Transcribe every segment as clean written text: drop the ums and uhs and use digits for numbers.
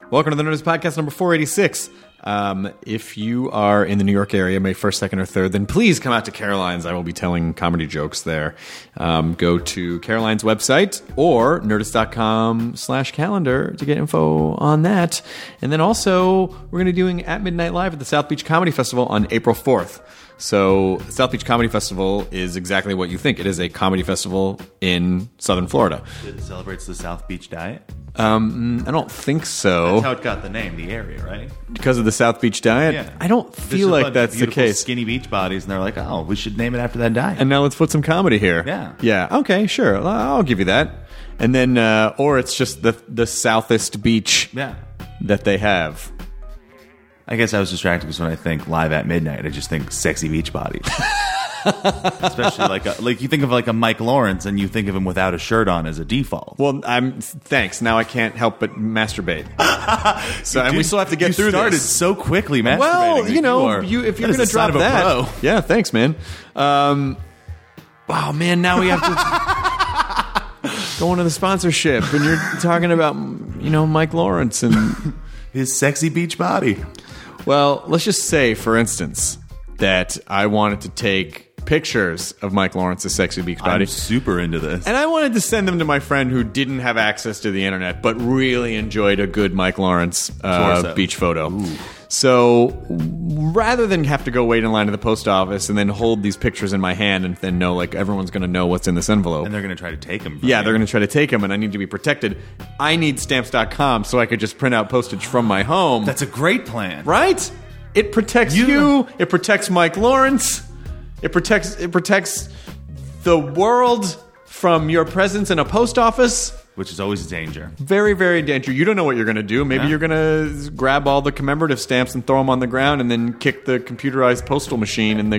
Welcome to the Nerdist Podcast number 486. If you are in the New York area, May 1st, 2nd, or 3rd, then please come out to Caroline's. I will be telling comedy jokes there. Go to Caroline's website or nerdist.com/calendar to get info on that. And then also, we're going to be doing At Midnight Live at the South Beach Comedy Festival on April 4th. So, South Beach Comedy Festival is exactly what you think. It is a comedy festival in Southern Florida. It celebrates the South Beach diet? I don't think so. That's how it got the name, the area, right? Because of the South Beach diet? Yeah. I don't feel like that's the case. Skinny beach bodies, and they're like, oh, we should name it after that diet. And now let's put some comedy here. Yeah. Yeah, okay, sure. I'll give you that. And then, or it's just the southest beach that they have. I guess I was distracted because when I think Live at Midnight, I just think sexy beach bodies. Especially like you think of like a Mike Lawrence and you think of him without a shirt on as a default. Well, thanks. Now I can't help but masturbate. And we still have to get through this. You started so quickly masturbating. Well, if you're going to drop that. Yeah, thanks, man. Wow, man, now we have to go into the sponsorship and you're talking about, Mike Lawrence and his sexy beach body. Well, let's just say, for instance, that I wanted to take pictures of Mike Lawrence's sexy beach body. I'm super into this. And I wanted to send them to my friend who didn't have access to the internet, but really enjoyed a good Mike Lawrence beach photo. Ooh. So rather than have to go wait in line at the post office and then hold these pictures in my hand and then know, like, everyone's going to know what's in this envelope. And they're going to try to take them. Yeah, they're going to try to take them, and I need to be protected. I need Stamps.com so I could just print out postage from my home. That's a great plan. Right? It protects you. It protects Mike Lawrence. It protects the world from your presence in a post office. Which is always a danger. Very, very dangerous. You don't know what you're going to do. Maybe you're going to grab all the commemorative stamps and throw them on the ground and then kick the computerized postal machine and the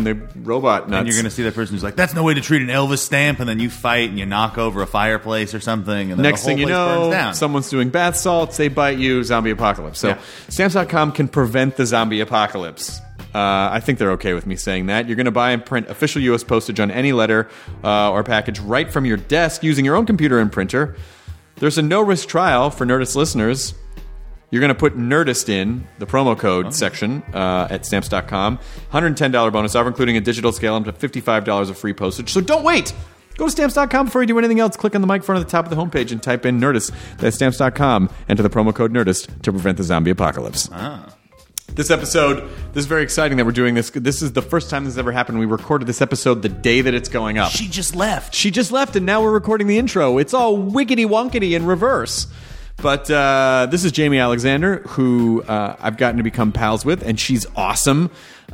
robot nuts. And you're going to see that person who's like, that's no way to treat an Elvis stamp, and then you fight and you knock over a fireplace or something, and then next the whole thing you place burns know, down. Someone's doing bath salts, they bite you, zombie apocalypse. So Stamps.com can prevent the zombie apocalypse. I think they're okay with me saying that. You're going to buy and print official U.S. postage on any letter or package right from your desk using your own computer and printer. There's a no-risk trial for Nerdist listeners. You're going to put Nerdist in the promo code section at Stamps.com. $110 bonus offer, including a digital scale, up to $55 of free postage. So don't wait! Go to Stamps.com before you do anything else. Click on the microphone at the top of the homepage and type in Nerdist. That's Stamps.com. Enter the promo code Nerdist to prevent the zombie apocalypse. This episode, this is very exciting that we're doing this. This is the first time this has ever happened. We recorded this episode the day that it's going up. She just left, and now we're recording the intro. It's all wiggity-wonkity in reverse. But this is Jamie Alexander, who I've gotten to become pals with, and she's awesome.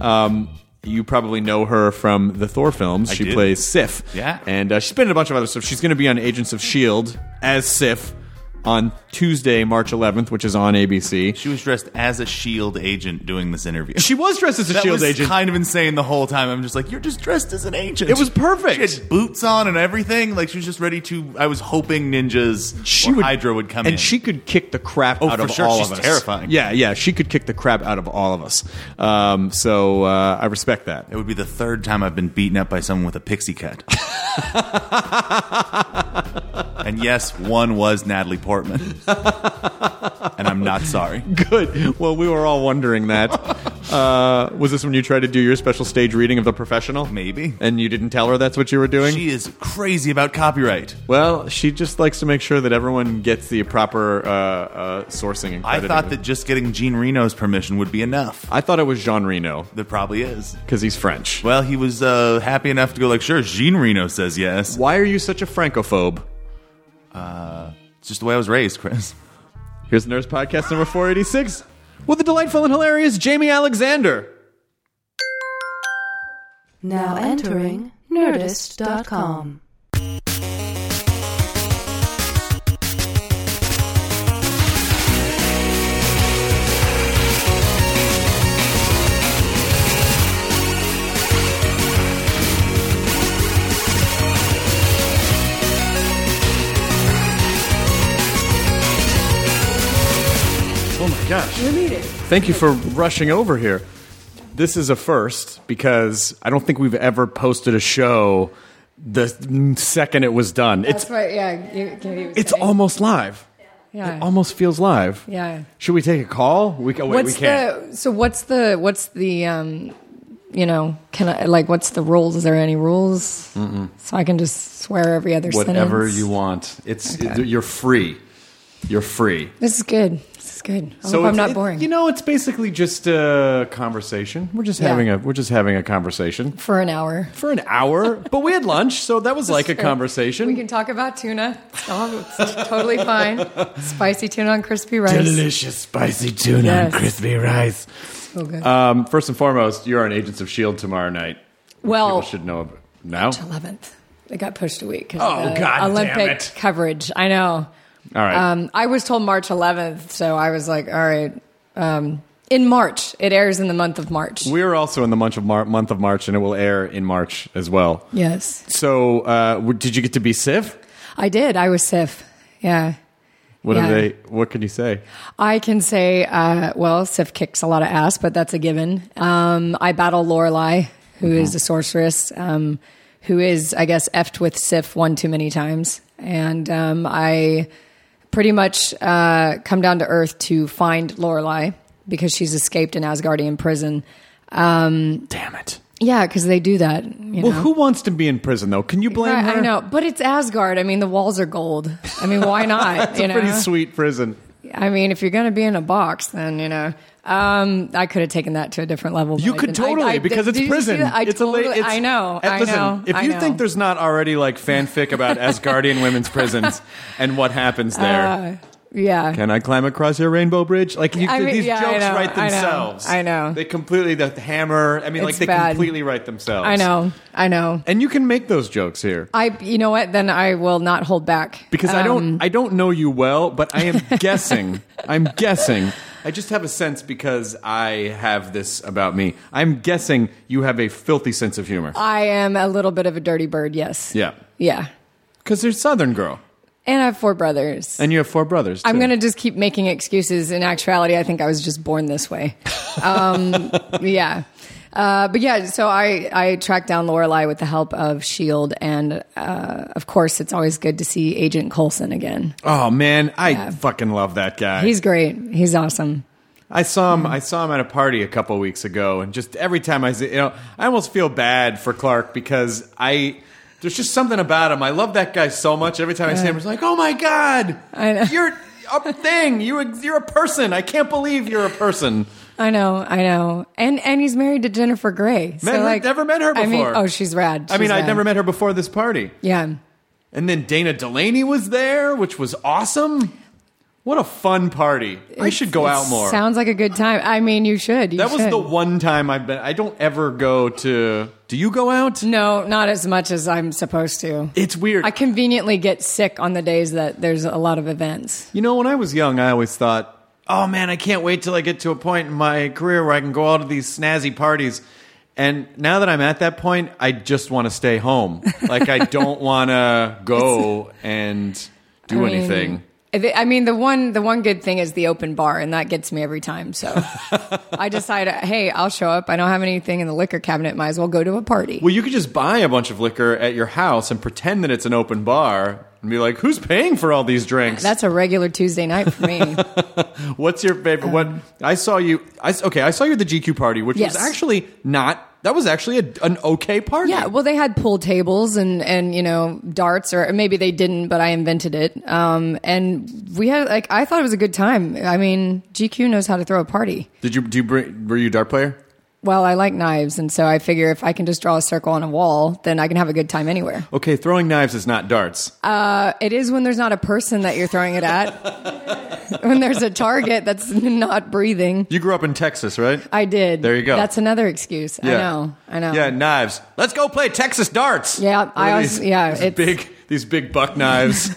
You probably know her from the Thor films. She plays Sif. Yeah. And she's been in a bunch of other stuff. She's going to be on Agents of S.H.I.E.L.D. as Sif on Tuesday, March 11th, which is on ABC. She was dressed as a S.H.I.E.L.D. agent doing this interview. She was dressed as a S.H.I.E.L.D. agent. That was kind of insane the whole time. I'm just like, you're just dressed as an agent. It was perfect. She had boots on and everything. Like, she was just ready to... I was hoping ninjas or Hydra would come in. And she could kick the crap out of all of us. She's terrifying. Yeah. She could kick the crap out of all of us. So I respect that. It would be the third time I've been beaten up by someone with a pixie cut. And yes, one was Natalie Portman. And I'm not sorry. Good. Well, we were all wondering that. Was this when you tried to do your special stage reading of The Professional? Maybe. And you didn't tell her that's what you were doing? She is crazy about copyright. Well, she just likes to make sure that everyone gets the proper sourcing and crediting. I thought that just getting Jean Reno's permission would be enough. I thought it was Jean Reno. There probably is. Because he's French. Well, he was happy enough to go like, sure, Jean Reno says yes. Why are you such a Francophobe? It's just the way I was raised, Chris. Here's Nerdist Podcast number 486 with the delightful and hilarious Jamie Alexander. Now entering Nerdist.com. Oh my gosh. Thank you for rushing over here. This is a first because I don't think we've ever posted a show the second it was done. That's right, yeah. It's almost live. Yeah. It almost feels live. Yeah. Should we take a call? We can't. What's the can I, like, what's the rules? Is there any rules? So I can just swear every other Whatever sentence? you want. You're free. You're free. This is good. I hope I'm not boring. It's basically just a conversation. We're just having a conversation For an hour. But we had lunch, so that was like a Sure. conversation. We can talk about tuna. It's totally fine. Spicy tuna on crispy rice. Delicious spicy tuna Yes. and crispy rice. So good. First and foremost, you're on Agents of S.H.I.E.L.D. tomorrow night. Well, People should know about now. 11th. It got pushed a week. 'Cause Oh, of the God damn Olympic it. coverage. I know. All right. I was told March 11th, so I was like, all right. In March. It airs in the month of March. We're also in the month of March, and it will air in March as well. Yes. So, did you get to be Sif? I did. I was Sif. Yeah. What can you say? I can say, Sif kicks a lot of ass, but that's a given. I battle Lorelai, who is a sorceress, who is, I guess, effed with Sif one too many times. And I pretty much come down to Earth to find Lorelai because she's escaped an Asgardian prison. Damn it. Yeah, because they do that. Well, who wants to be in prison, though? Can you blame her? I know, but it's Asgard. I mean, the walls are gold. I mean, why not? It's a pretty sweet prison. I mean, if you're going to be in a box, then, I could have taken that to a different level. You but I could didn't. totally, because it's did you prison. see that? I know. Listen, if I you know. think there's not already like fanfic about Asgardian women's prisons and what happens there, yeah. can I climb across your rainbow bridge? Like these jokes I write themselves. I know. They completely the hammer. I mean, It's they bad. completely write themselves. I know. And you can make those jokes here. You know what? Then I will not hold back. Because I don't know you well, but I am guessing. I'm guessing. I just have a sense because I have this about me. I'm guessing you have a filthy sense of humor. I am a little bit of a dirty bird, yes. Yeah. Yeah. Because there's Southern girl. And I have 4 brothers. And you have 4 brothers, too. I'm going to just keep making excuses. In actuality, I think I was just born this way. Yeah. But yeah, so I tracked down Lorelai with the help of S.H.I.E.L.D. And, of course, it's always good to see Agent Coulson again. Oh, man. I fucking love that guy. He's great. He's awesome. I saw him at a party a couple weeks ago. And just every time I see, I almost feel bad for Clark because there's just something about him. I love that guy so much. Every time I see him, it's like, oh my God, I know. You're a thing. You're a person. I can't believe you're a person. I know. And he's married to Jennifer Grey. Never met her before. I mean, she's rad. I'd never met her before this party. Yeah. And then Dana Delaney was there, which was awesome. What a fun party. I should go out more. Sounds like a good time. I mean, you should. That was the one time I've been. I don't ever go to. Do you go out? No, not as much as I'm supposed to. It's weird. I conveniently get sick on the days that there's a lot of events. When I was young, I always thought, oh man, I can't wait till I get to a point in my career where I can go out to these snazzy parties. And now that I'm at that point, I just want to stay home. Like, I don't want to go and do anything. The one good thing is the open bar, and that gets me every time. So I decide, hey, I'll show up. I don't have anything in the liquor cabinet. Might as well go to a party. Well, you could just buy a bunch of liquor at your house and pretend that it's an open bar and be like, who's paying for all these drinks? That's a regular Tuesday night for me. What's your favorite? I saw you at the GQ party, which was actually not. That was actually an okay party. Yeah, well, they had pool tables and darts, or maybe they didn't, but I invented it. And we had I thought it was a good time. I mean, GQ knows how to throw a party. Were you a dart player? Well, I like knives, and so I figure if I can just draw a circle on a wall, then I can have a good time anywhere. Okay, throwing knives is not darts. It is when there's not a person that you're throwing it at. When there's a target that's not breathing. You grew up in Texas, right? I did. There you go. That's another excuse. Yeah. I know. Yeah, knives. Let's go play Texas darts. Yeah, these big buck knives.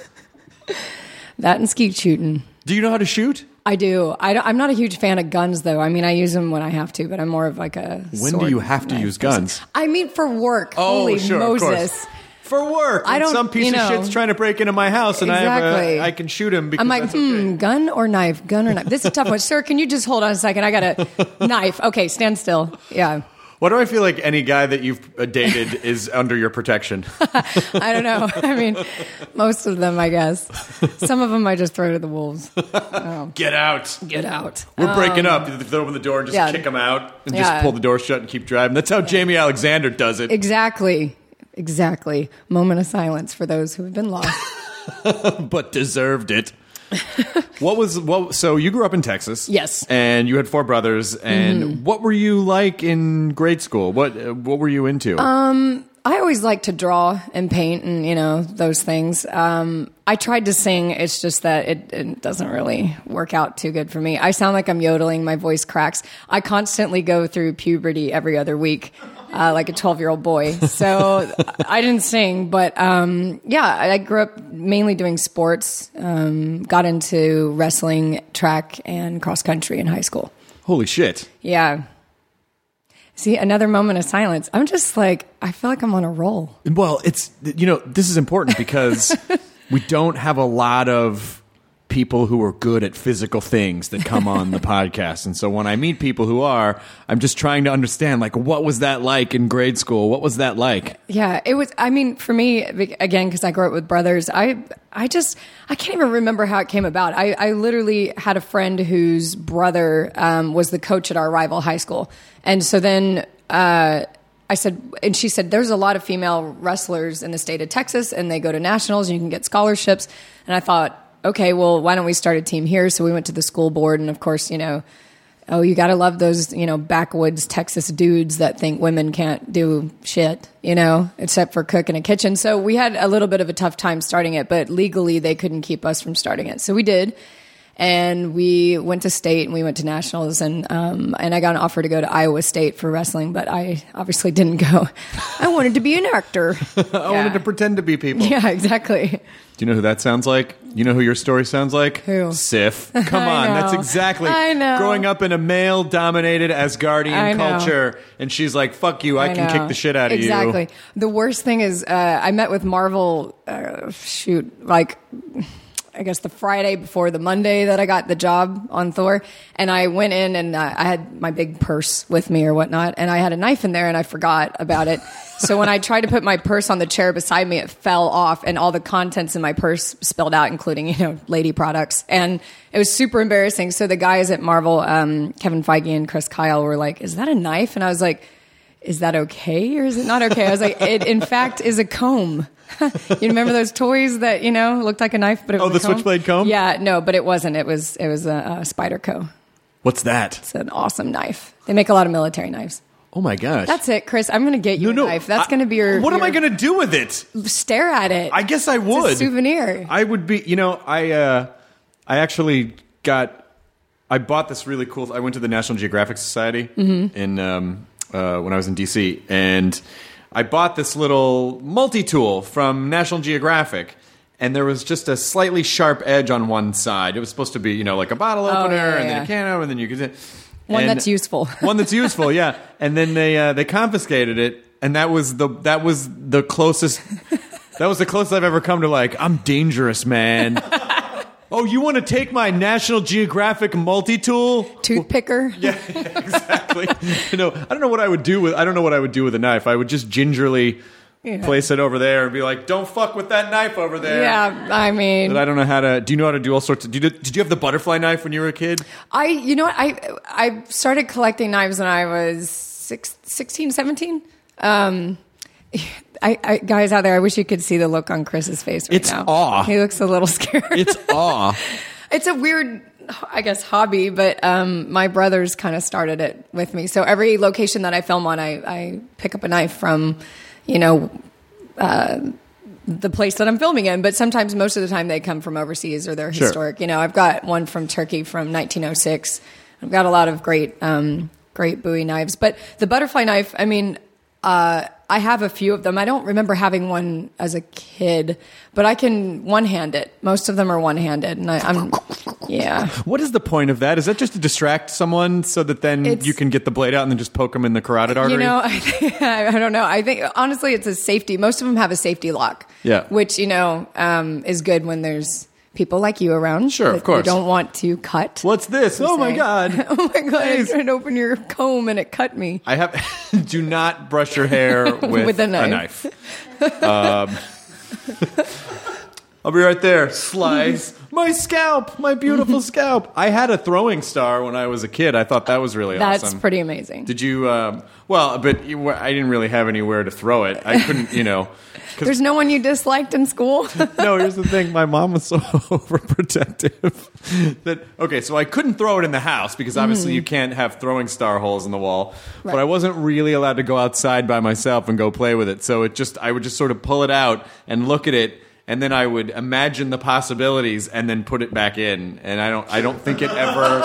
That and skeet shooting. Do you know how to shoot? I do. I'm not a huge fan of guns, though. I mean, I use them when I have to, but I'm more of like a When do you have to use guns? I mean, for work. Oh, Holy sure, Moses. of course. For work. I don't, some piece of shit's trying to break into my house, and exactly. I can shoot him because I'm like, that's okay. gun or knife? Gun or knife? This is a tough one. Sir, can you just hold on a second? I got a knife. Okay, stand still. Yeah. Why do I feel like any guy that you've dated is under your protection? I don't know. I mean, most of them, I guess. Some of them I just throw to the wolves. Get out. Get out. We're breaking up. You open the door and just kick them out and just pull the door shut and keep driving. That's how Jamie Alexander does it. Exactly. Moment of silence for those who have been lost. But deserved it. So you grew up in Texas. Yes. And you had 4 brothers. And what were you like in grade school? What were you into? I always liked to draw and paint and, those things. I tried to sing. It's just that it doesn't really work out too good for me. I sound like I'm yodeling. My voice cracks. I constantly go through puberty every other week, like a 12-year-old boy. So I didn't sing, but I grew up mainly doing sports, got into wrestling, track, and cross country in high school. Holy shit. Yeah. See, another moment of silence. I'm just like, I feel like I'm on a roll. Well, this is important because we don't have a lot of people who are good at physical things that come on the podcast. And so when I meet people who are, I'm just trying to understand, like, what was that like in grade school? What was that like? Yeah, it was, for me, again, because I grew up with brothers, I can't even remember how it came about. I literally had a friend whose brother was the coach at our rival high school. And so then she said, there's a lot of female wrestlers in the state of Texas, and they go to nationals, and you can get scholarships. And I thought, okay, well, why don't we start a team here? So we went to the school board, and of course, you got to love those, backwoods Texas dudes that think women can't do shit, except for cook in a kitchen. So we had a little bit of a tough time starting it, but legally they couldn't keep us from starting it. So we did. And we went to state and we went to nationals, and I got an offer to go to Iowa State for wrestling, but I obviously didn't go. I wanted to be an actor. I wanted to pretend to be people. Yeah, exactly. Do you know who that sounds like? You know who your story sounds like? Who? Sif. Come on, that's exactly. I know. Growing up in a male-dominated Asgardian culture, and she's like, fuck you, I can kick the shit out of you. Exactly. The worst thing is I met with Marvel, I guess the Friday before the Monday that I got the job on Thor. And I went in and I had my big purse with me or whatnot. And I had a knife in there and I forgot about it. So when I tried to put my purse on the chair beside me, it fell off and all the contents in my purse spilled out, including, lady products. And it was super embarrassing. So the guys at Marvel, Kevin Feige and Chris Kyle, were like, is that a knife? And I was like, is that okay or is it not okay? I was like, it in fact is a comb. You remember those toys that, looked like a knife, but it was the switchblade comb? Yeah, no, but it wasn't. It was a Spyderco. What's that? It's an awesome knife. They make a lot of military knives. Oh my gosh. That's it, Chris. I'm going to get you a knife. That's going to be your... What am I going to do with it? Stare at it. I guess I would. It's a souvenir. I would be, I actually I bought this really cool, I went to the National Geographic Society in when I was in DC, and I bought this little multi-tool from National Geographic, and there was just a slightly sharp edge on one side. It was supposed to be, like a bottle opener, and then a can opener, and then you could... One that's useful. One that's useful, yeah. And then they confiscated it, and that was the closest... That was the closest I've ever come to, I'm dangerous, man. Oh, you want to take my National Geographic multi-tool? Toothpicker? Yeah, exactly. I don't know what I would do with a knife. I would just gingerly place it over there and be like, don't fuck with that knife over there. Yeah, I mean... But I don't know how to... Do you know how to do all sorts of... Did you have the butterfly knife when you were a kid? I started collecting knives when I was 16, 17. Guys out there, I wish you could see the look on Chris's face right now. It's awe. He looks a little scared. It's awe. It's a weird, I guess, hobby, but my brothers kind of started it with me. So every location that I film on, I pick up a knife from, the place that I'm filming in. But sometimes, most of the time, they come from overseas or they're historic. I've got one from Turkey from 1906. I've got a lot of great Bowie knives. But the butterfly knife, I have a few of them. I don't remember having one as a kid, but I can one-hand it. Most of them are one-handed, and I'm. What is the point of that? Is that just to distract someone so that then you can get the blade out and then just poke them in the carotid artery? I don't know. I think, honestly, it's a safety. Most of them have a safety lock. Yeah. Which, is good when there's people like you around. Sure, of that course. You don't want to cut. What's this? Oh my say, God. Oh my God, I Please. tried to open your comb and it cut me. I have. Do not brush your hair with With a knife. I'll be right there. Slice my scalp, my beautiful scalp. I had a throwing star when I was a kid. I thought that was really That's awesome. pretty amazing. Did you? But I didn't really have anywhere to throw it. I couldn't, There's no one you disliked in school? No, here's the thing. My mom was so overprotective that, so I couldn't throw it in the house because obviously you can't have throwing star holes in the wall. But Right. I wasn't really allowed to go outside by myself and go play with it. So I would just sort of pull it out and look at it, and then I would imagine the possibilities and then put it back in. And I don't think it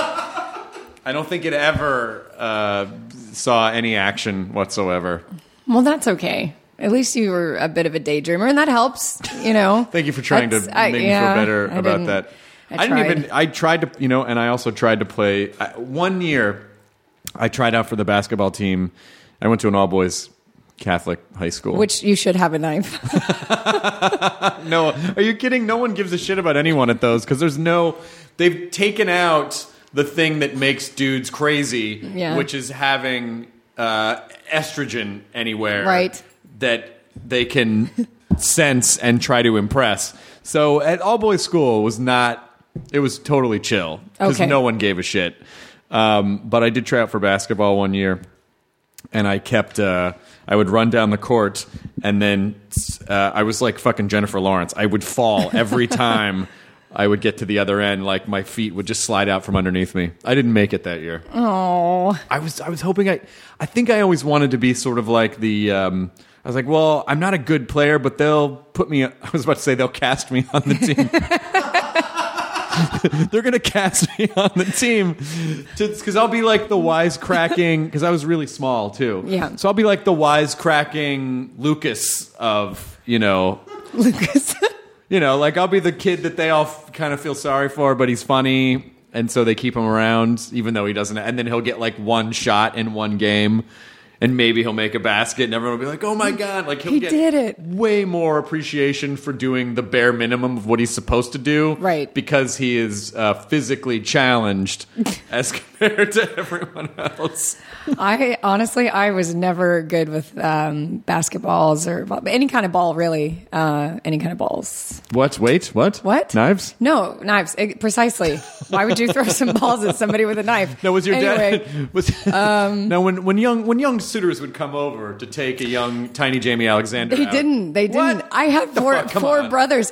ever saw any action whatsoever. Well, that's okay. At least you were a bit of a daydreamer, and that helps, Thank you for trying to make me feel better about that. I tried to, and I also tried to play. One year, I tried out for the basketball team. I went to an all-boys Catholic high school. Which you should have a knife. No, are you kidding? No one gives a shit about anyone at those because they've taken out the thing that makes dudes crazy, which is having estrogen anywhere. Right. That they can sense and try to impress. So at all boys school it was totally chill because Okay. no one gave a shit. But I did try out for basketball one year, and I kept. I would run down the court, and then I was like fucking Jennifer Lawrence. I would fall every time I would get to the other end. Like my feet would just slide out from underneath me. I didn't make it that year. Oh, I was hoping I think I always wanted to be sort of like the I was like, well, I'm not a good player, but they'll put me. I was about to say they'll cast me on the team. They're gonna cast me on the team because I'll be like the wisecracking. Because I was really small too. Yeah. So I'll be like the wisecracking Lucas of Lucas. like I'll be the kid that they all kind of feel sorry for, but he's funny, and so they keep him around even though he doesn't. And then he'll get like one shot in one game, and maybe he'll make a basket, and everyone will be like, "Oh my God!" Like he'll He get did it. way more appreciation for doing the bare minimum of what he's supposed to do, Right. Because he is physically challenged as compared to everyone else. I was never good with basketballs or any kind of ball, really. Any kind of balls. What? Wait, what? What? Knives? No, knives. Precisely. Why would you throw some balls at somebody with a knife? No, was your Anyway, dad? Now, when young suitors would come over to take a young tiny Jamie Alexander, They out, didn't. They didn't. What? I have Come four on. brothers.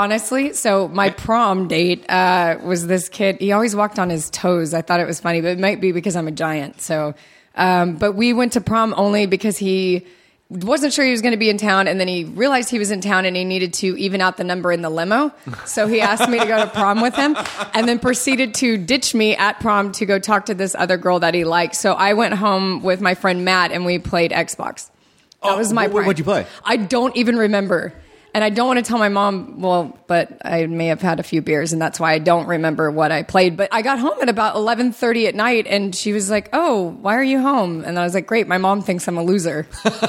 So my prom date was this kid. He always walked on his toes. I thought it was funny, but it might be because I'm a giant. So, but we went to prom only because he wasn't sure he was going to be in town, and then he realized he was in town and he needed to even out the number in the limo. So he asked me to go to prom with him, and then proceeded to ditch me at prom to go talk to this other girl that he liked. So I went home with my friend Matt, and we played Xbox. That was my prank. What'd you play? I don't even remember. And I don't want to tell my mom, but I may have had a few beers, and that's why I don't remember what I played. But I got home at about 11:30 at night, and she was like, "Oh, why are you home?" And I was like, "Great, my mom thinks I'm a loser."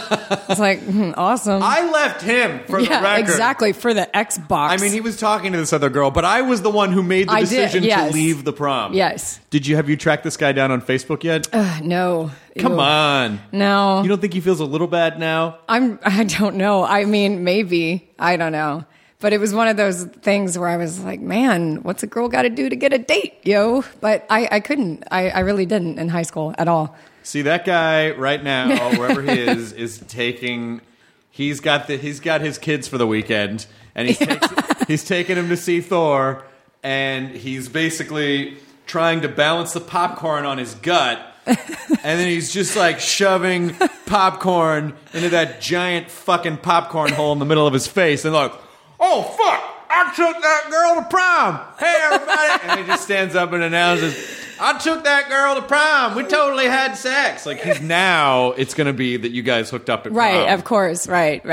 I was like, "Awesome." I left him for the record. Exactly, for the Xbox. I mean, he was talking to this other girl, but I was the one who made the I did, decision yes. to leave the prom. Yes. Have you tracked this guy down on Facebook yet? No. Come Ew. on. No. You don't think he feels a little bad now? I don't know. I mean, maybe. I don't know. But it was one of those things where I was like, man, what's a girl got to do to get a date, yo? But I couldn't. I really didn't in high school at all. See, that guy right now, wherever he is taking. He's got his kids for the weekend, and he's taking them to see Thor, and he's basically trying to balance the popcorn on his gut. And then he's just like shoving popcorn into that giant fucking popcorn hole in the middle of his face, and like, oh fuck, I took that girl to prom. Hey everybody! And he just stands up and announces, I took that girl to prom. We totally had sex. Like it's going to be that you guys hooked up at prom. Right, of course. Right.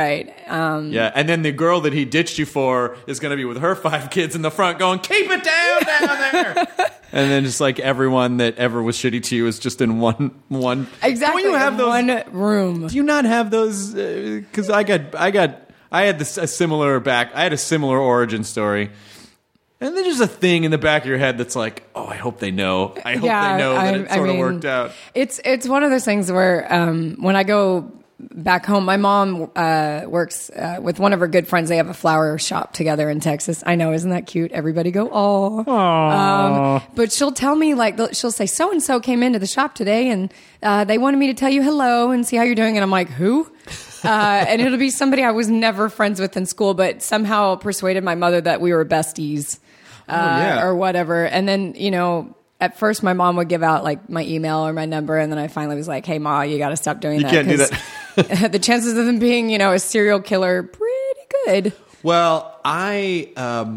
Yeah, and then the girl that he ditched you for is going to be with her 5 kids in the front going, keep it down there. And then just like everyone that ever was shitty to you is just in one. Exactly. Don't you have those? One room. Do you not have those? Because I had a similar origin story. And there's just a thing in the back of your head that's like, oh, I hope they know. I hope they know that it sort of worked out. It's one of those things where when I go back home, my mom works with one of her good friends. They have a flower shop together in Texas. I know, isn't that cute? Everybody go, oh. But she'll tell me, like, she'll say, so-and-so came into the shop today, and they wanted me to tell you hello and see how you're doing. And I'm like, who? And it'll be somebody I was never friends with in school, but somehow persuaded my mother that we were besties. Or whatever. And then, at first my mom would give out like my email or my number. And then I finally was like, hey, Ma, you got to stop doing that. You can't do that. The chances of them being, a serial killer, pretty good. Well, I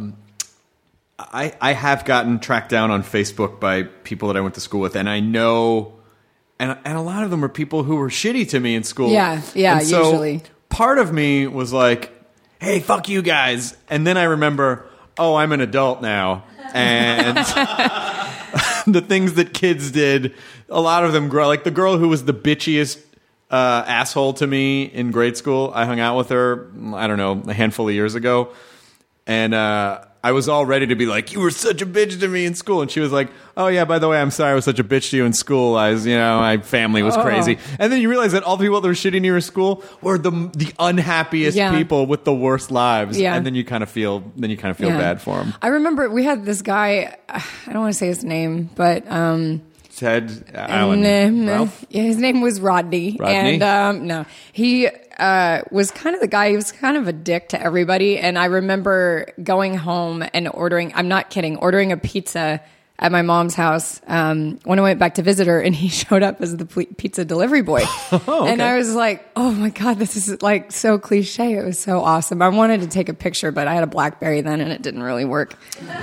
have gotten tracked down on Facebook by people that I went to school with. And I know, and a lot of them are people who were shitty to me in school. Yeah, and so usually. Part of me was like, hey, fuck you guys. And then I remember, oh, I'm an adult now. And the things that kids did, a lot of them grow. Like the girl who was the bitchiest asshole to me in grade school, I hung out with her, I don't know, a handful of years ago. And I was all ready to be like, you were such a bitch to me in school. And she was like, oh, yeah, by the way, I'm sorry I was such a bitch to you in school. My family was crazy. And then you realize that all the people that were shitty near your school were the unhappiest people with the worst lives. Yeah. And then you kind of feel bad for them. I remember we had this guy, I don't want to say his name, but... Ted Allen. Ralph? Yeah, his name was Rodney. Rodney? And no, he was kind of the guy, he was kind of a dick to everybody. And I remember going home and ordering a pizza at my mom's house when I went back to visit her, and he showed up as the pizza delivery boy. Okay. And I was like, oh my God, this is like so cliche. It was so awesome. I wanted to take a picture, but I had a BlackBerry then and it didn't really work.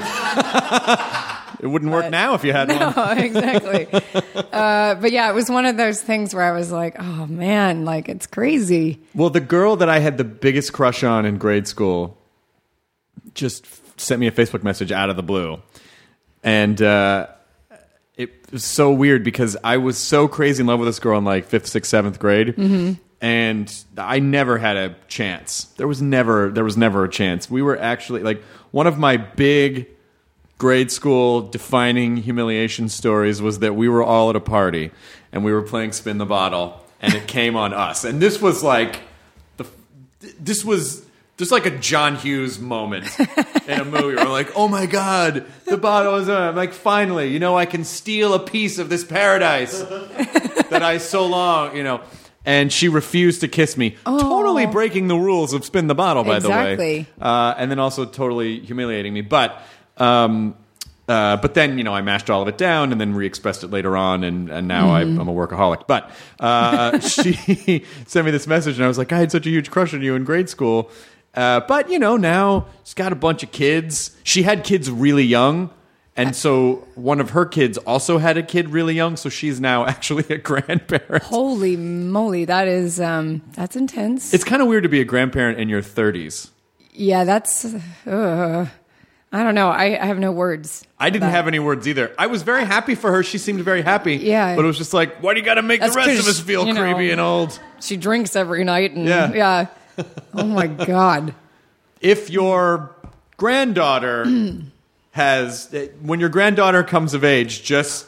It wouldn't work now if you had one. No, exactly. But yeah, it was one of those things where I was like, oh man, like it's crazy. Well, the girl that I had the biggest crush on in grade school just sent me a Facebook message out of the blue. And it was so weird because I was so crazy in love with this girl in like 5th, 6th, 7th grade. Mm-hmm. And I never had a chance. There was never a chance. We were actually like one of my big grade school defining humiliation stories was that we were all at a party and we were playing Spin the Bottle and it came on us. And this was like this was just like a John Hughes moment in a movie where we're like, oh my God, the bottle is on. I'm like, finally, I can steal a piece of this paradise that I so long, And she refused to kiss me, totally breaking the rules of Spin the Bottle, by the way. Exactly. And then also totally humiliating me. But then, I mashed all of it down and then re-expressed it later on, and now I'm a workaholic. But she sent me this message, and I was like, I had such a huge crush on you in grade school. But, now she's got a bunch of kids. She had kids really young, and so one of her kids also had a kid really young, so she's now actually a grandparent. Holy moly, that's intense. It's kind of weird to be a grandparent in your 30s. Yeah, that's... I don't know. I have no words. I didn't have any words either. I was very happy for her. She seemed very happy. Yeah. But it was just like, why do you got to make the rest of us feel creepy and old? She drinks every night. And, yeah. Oh, my God. If your granddaughter when your granddaughter comes of age, just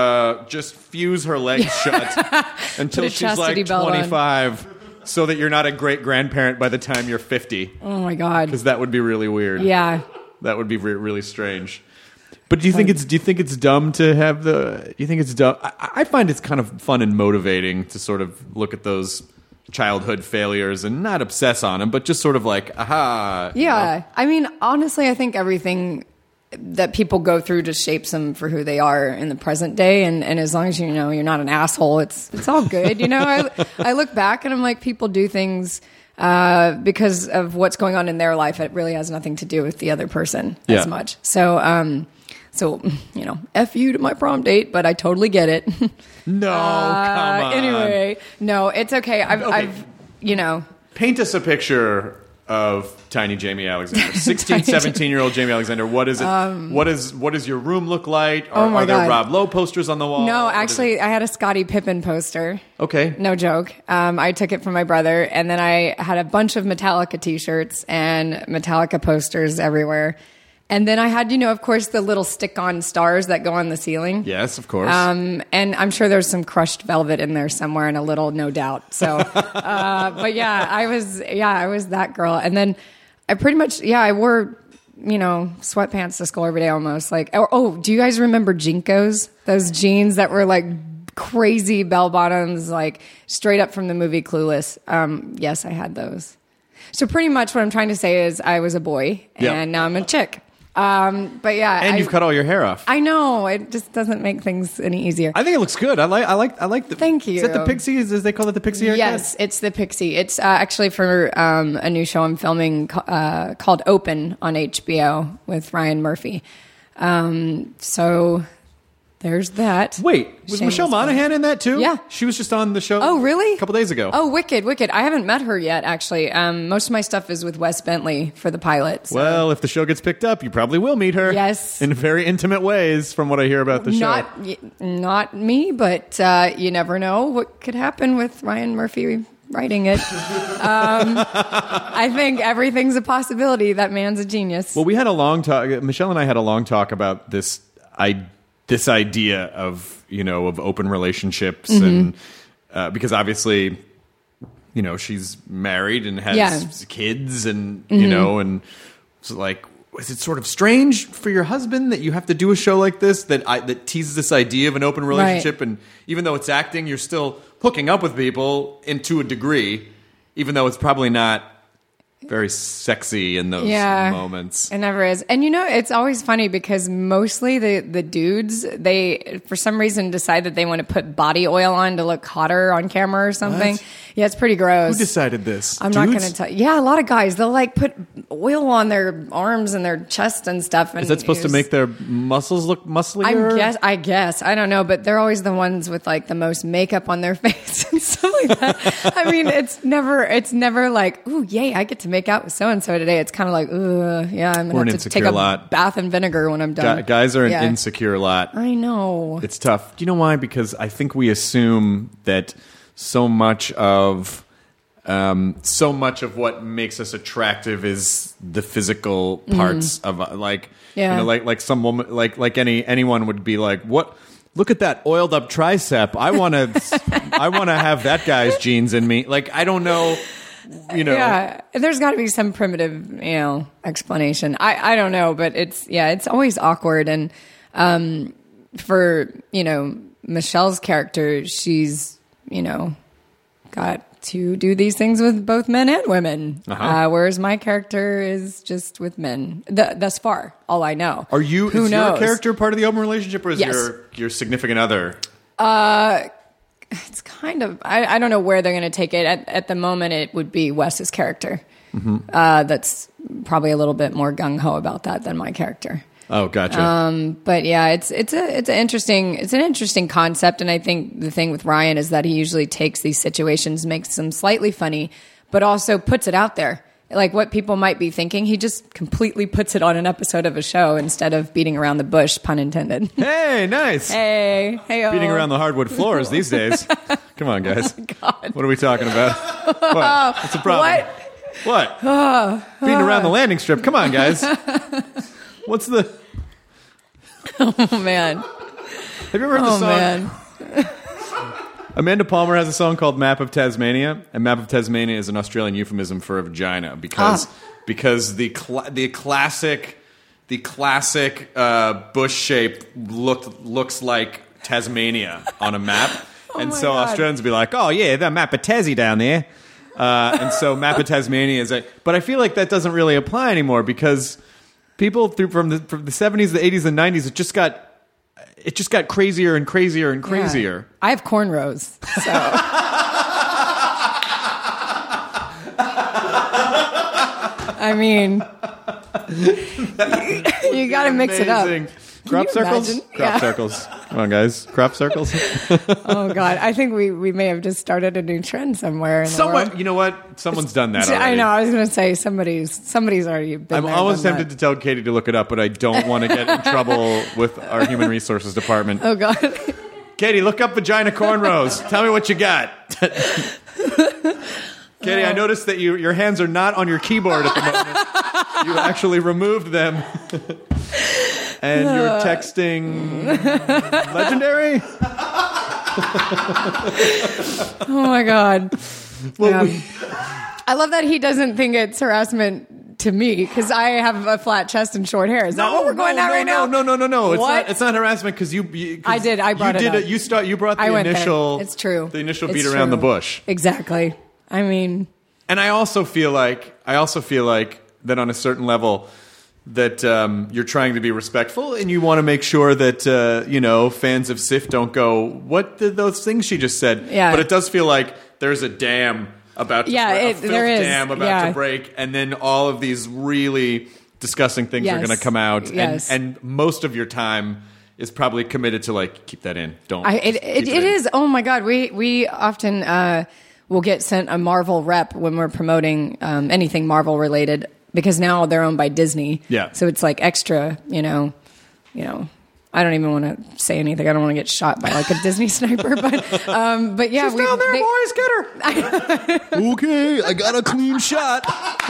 fuse her legs shut until she's like 25 so that you're not a great grandparent by the time you're 50. Oh, my God. Because that would be really weird. Yeah. That would be really strange. But do you think it's dumb to have do you think it's dumb? I find it's kind of fun and motivating to sort of look at those childhood failures and not obsess on them, but just sort of like, aha. Yeah. I mean, honestly, I think everything that people go through just shapes them for who they are in the present day. And as long as you're not an asshole, it's all good. I look back and I'm like, people do things because of what's going on in their life. It really has nothing to do with the other person as much. So, F you to my prom date, but I totally get it. No, come on. Anyway, no, it's okay. I've Paint us a picture of tiny Jamie Alexander, 16, 17-year-old Jamie Alexander. What is it? What does your room look like? Are there Rob Lowe posters on the wall? No, actually, I had a Scottie Pippen poster. Okay. No joke. I took it from my brother, and then I had a bunch of Metallica t-shirts and Metallica posters everywhere. And then I had, of course, the little stick-on stars that go on the ceiling. Yes, of course. And I'm sure there's some crushed velvet in there somewhere, and a little, no doubt. So, but yeah, I was that girl. And then I pretty much, I wore, sweatpants to school every day almost. Like, oh, do you guys remember Jinkos? Those jeans that were like crazy bell bottoms, like straight up from the movie Clueless. Yes, I had those. So pretty much what I'm trying to say is I was a boy, and now I'm a chick. But yeah, and you've cut all your hair off. I know, it just doesn't make things any easier. I think it looks good. I like the. Thank you. Is that the pixie? As they call it, the pixie haircut? Yes, it's the pixie. It's actually for a new show I'm filming called Open on HBO with Ryan Murphy. So there's that. Wait, was Michelle Monaghan in that too? Yeah. She was just on the show. Oh, really? A couple days ago. Oh, wicked. I haven't met her yet, actually. Most of my stuff is with Wes Bentley for the pilot. So. Well, if the show gets picked up, you probably will meet her. Yes. In very intimate ways, from what I hear about the show. Not me, but you never know what could happen with Ryan Murphy writing it. I think everything's a possibility. That man's a genius. Well, we had a long talk. Michelle and I had a long talk about this idea of of open relationships, and because obviously she's married and has kids, and and so like, is it sort of strange for your husband that you have to do a show like this that teases this idea of an open relationship, and even though it's acting, you're still hooking up with people to a degree, even though it's probably not very sexy in those moments. It never is. And it's always funny because mostly the dudes, they for some reason decide that they want to put body oil on to look hotter on camera or something. What? Yeah, it's pretty gross. Who decided this? I'm not going to tell you. Yeah, a lot of guys, they'll like put oil on their arms and their chest and stuff. And is that supposed to make their muscles look musclier? I guess. I don't know, but they're always the ones with like the most makeup on their face and stuff like that. I mean, it's never like, ooh, yay, I get to make out with so-and-so today. It's kind of like, I'm going to have to take a bath in vinegar when I'm done. Guys are an insecure lot. I know. It's tough. Do you know why? Because I think we assume that so much of what makes us attractive is the physical parts of like some woman, like anyone would be like, what? Look at that oiled up tricep. I want to have that guy's genes in me. Like, I don't know. Yeah, there's got to be some primitive, explanation. I don't know, but it's always awkward. And for Michelle's character, she's got to do these things with both men and women, whereas my character is just with men. Thus far, all I know. Are you? Who is knows? Your character part of the open relationship, or is Yes. your significant other? It's kind of, I don't know where they're going to take it. At the moment, it would be Wes's character. That's probably a little bit more gung-ho about that than my character. Oh, gotcha. But yeah, it's an interesting concept. And I think the thing with Ryan is that he usually takes these situations, makes them slightly funny, but also puts it out there. Like what people might be thinking, he just completely puts it on an episode of a show instead of beating around the bush, pun intended. Hey, nice. Hey. Beating around the hardwood floors these days. Come on, guys. Oh, God. What are we talking about? What? What's the problem? What? Beating around the landing strip. Come on, guys. What's the... Oh, man. Have you ever heard the song? Man. Amanda Palmer has a song called Map of Tasmania, and Map of Tasmania is an Australian euphemism for a vagina because the classic bush shape looks like Tasmania on a map. And so God. Australians would be like, oh yeah, that map of Tassie down there. And so Map of Tasmania is but I feel like that doesn't really apply anymore because people from the 70s, the 80s, and 90s, it just got crazier and crazier and crazier. Yeah. I have cornrows, so. I mean, you got to mix it up. Crop circles? imagine? Crop Yeah. circles. Come on, guys. Crop circles. Oh, God. I think we may have just started a new trend somewhere in the world. You know what? Someone's done that already. I know. I was going to say somebody's already been I'm there, almost done tempted that. to tell Katie to look it up, but I don't want to get in trouble with our human resources department. Oh, God. Katie, look up vagina cornrows. Tell me what you got. Katie, I noticed that your hands are not on your keyboard at the moment. You actually removed them. And you're texting Legendary? Oh my God. Well, I love that he doesn't think it's harassment to me because I have a flat chest and short hair. Is that what we're going at right now? No. What? It's not harassment because you. I did. I brought it up. You brought the I went initial. there. It's true. The initial It's beat around true. the bush. Exactly. I mean, And I also feel like that on a certain level that you're trying to be respectful and you want to make sure that fans of Sif don't go, what did those things she just said? Yeah. But it does feel like there's a dam about to break, a filth there is. dam about to break, and then all of these really disgusting things are Yes. going to come out, Yes. and most of your time is probably committed to like keep that in. Don't. it is. Oh my God. We often will get sent a Marvel rep when we're promoting anything Marvel related because now they're owned by Disney. Yeah. So it's like extra, I don't even want to say anything. I don't want to get shot by like a Disney sniper, but yeah, She's down there, boys. Get her. Okay, I got a clean shot.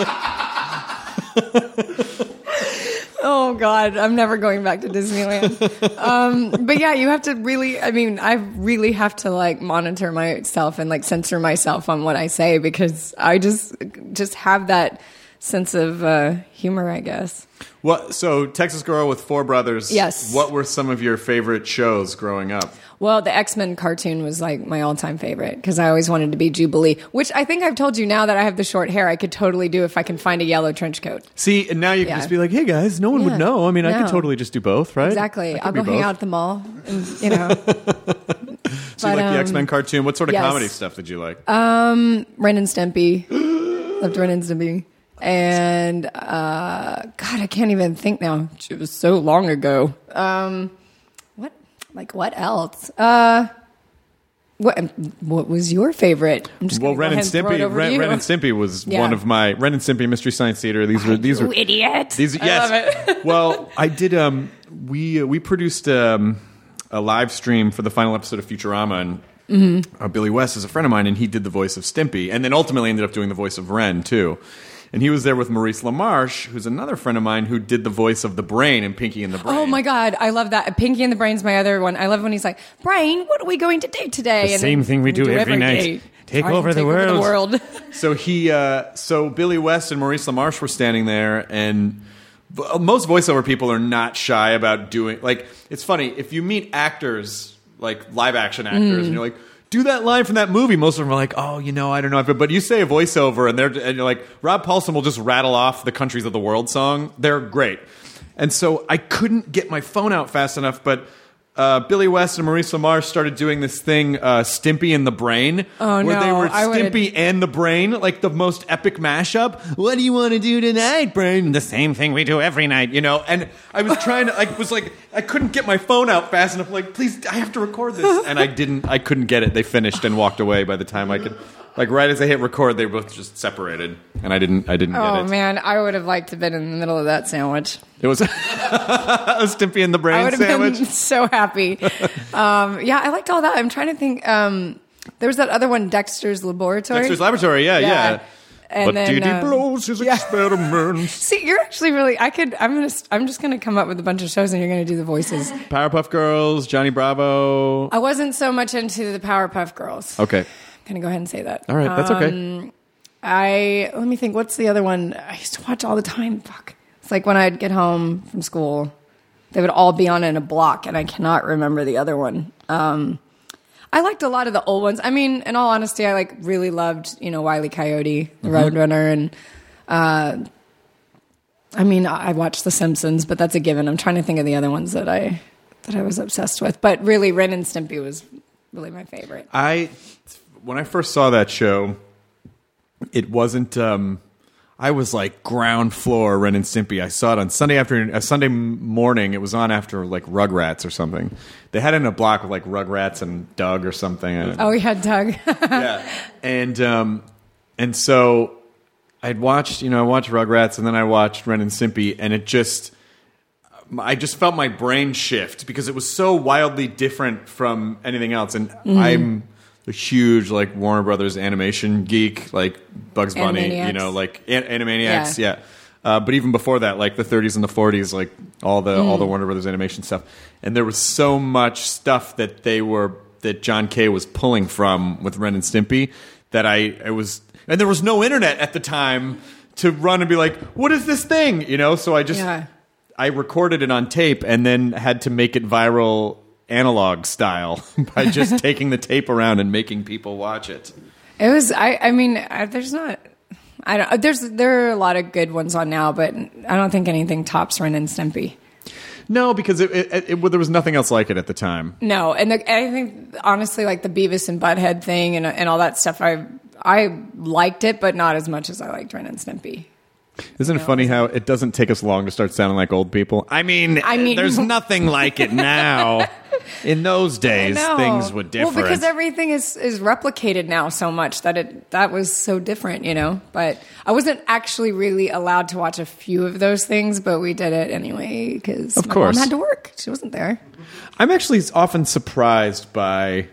Oh God, I'm never going back to Disneyland. But yeah, you have to really. I mean, I really have to like monitor myself and like censor myself on what I say because I just have that sense of humor, I guess. What? So, Texas girl with 4 brothers. Yes. What were some of your favorite shows growing up? Well, the X-Men cartoon was like my all-time favorite because I always wanted to be Jubilee, which I think I've told you now that I have the short hair, I could totally do if I can find a yellow trench coat. See, and now you can Yeah. just be like, hey guys, no one would Yeah. know. I mean, I No. could totally just do both, right? Exactly. I I'll could go be hang both. out at the mall and, So you like the X-Men cartoon? What sort of yes. comedy stuff did you like? Ren and Stimpy. Loved Ren and Stimpy. And God, I can't even think now. It was so long ago. What else? What was your favorite? I'm just Well, gonna go Ren and ahead and throw it Stimpy. over to you. Ren and Stimpy was Yeah. one of my Ren and Stimpy Mystery Science Theater. These are You idiot! These, I yes. love it. Well, I did. We produced a live stream for the final episode of Futurama, and Billy West is a friend of mine, and he did the voice of Stimpy, and then ultimately ended up doing the voice of Ren too. And he was there with Maurice LaMarche, who's another friend of mine who did the voice of the Brain in Pinky and the Brain. Oh my God, I love that. Pinky and the Brain's my other one. I love when he's like, "Brain, what are we going to do today?" The same thing we do every night. day. Take Trying to over the world. world. So so Billy West and Maurice LaMarche were standing there, and most voiceover people are not shy about doing. Like, it's funny if you meet actors, like live action actors, and you're like, do that line from that movie. Most of them are like, oh, I don't know. But you say a voiceover, and you're like, Rob Paulson will just rattle off the Countries of the World song. They're great. And so I couldn't get my phone out fast enough, but Billy West and Maurice LaMarche started doing this thing, Stimpy and the Brain, Oh, where no, they were I would've- Stimpy and the Brain, like the most epic mashup. What do you want to do tonight, Brain? The same thing we do every night, And I was trying to, I couldn't get my phone out fast enough. Like, please, I have to record this, and I couldn't get it. They finished and walked away by the time I could. Like, right as I hit record, they both just separated, and I didn't get it. Oh man, I would have liked to have been in the middle of that sandwich. It was a Stimpy and the I Brain would have sandwich. been so happy. Yeah, I liked all that. I'm trying to think. There was that other one, Dexter's Laboratory. Dexter's Laboratory, yeah. And But then, Didi blows his experiments. See, you're actually really. I'm just gonna come up with a bunch of shows, and you're gonna do the voices. Powerpuff Girls, Johnny Bravo. I wasn't so much into the Powerpuff Girls. Okay. I'm gonna go ahead and say that. All right, that's okay. Let me think. What's the other one I used to watch all the time? Fuck. It's like when I'd get home from school, they would all be on in a block, and I cannot remember the other one. I liked a lot of the old ones. I mean, in all honesty, I really loved, Wile E. Coyote, the Roadrunner, and I watched The Simpsons, but that's a given. I'm trying to think of the other ones that I was obsessed with. But really, Ren and Stimpy was really my favorite. When I first saw that show, it wasn't. I was like ground floor Ren and Stimpy. I saw it on Sunday afternoon, Sunday morning. It was on after like Rugrats or something. They had it in a block with like Rugrats and Doug or something. Oh, we had Doug. Yeah, and so I watched Rugrats, and then I watched Ren and Stimpy, and I just felt my brain shift because it was so wildly different from anything else. And I'm a huge like Warner Brothers animation geek, like Bugs Bunny, Animaniacs. like Animaniacs, yeah. But even before that, like the 30s and the 40s, like all the Warner Brothers animation stuff, and there was so much stuff that John Kay was pulling from with Ren and Stimpy that and there was no internet at the time to run and be like, what is this thing? So I recorded it on tape and then had to make it viral analog style by just taking the tape around and making people watch it. It was, there are a lot of good ones on now, but I don't think anything tops Ren and Stimpy. No, because there was nothing else like it at the time. No, and I think honestly, like the Beavis and Butthead thing and all that stuff, I liked it, but not as much as I liked Ren and Stimpy. Isn't it funny how it doesn't take us long to start sounding like old people? I mean there's nothing like it now. In those days, things were different. Well, because everything is replicated now so much that was so different, But I wasn't actually really allowed to watch a few of those things, but we did it anyway because my mom had to work. She wasn't there. I'm actually often surprised by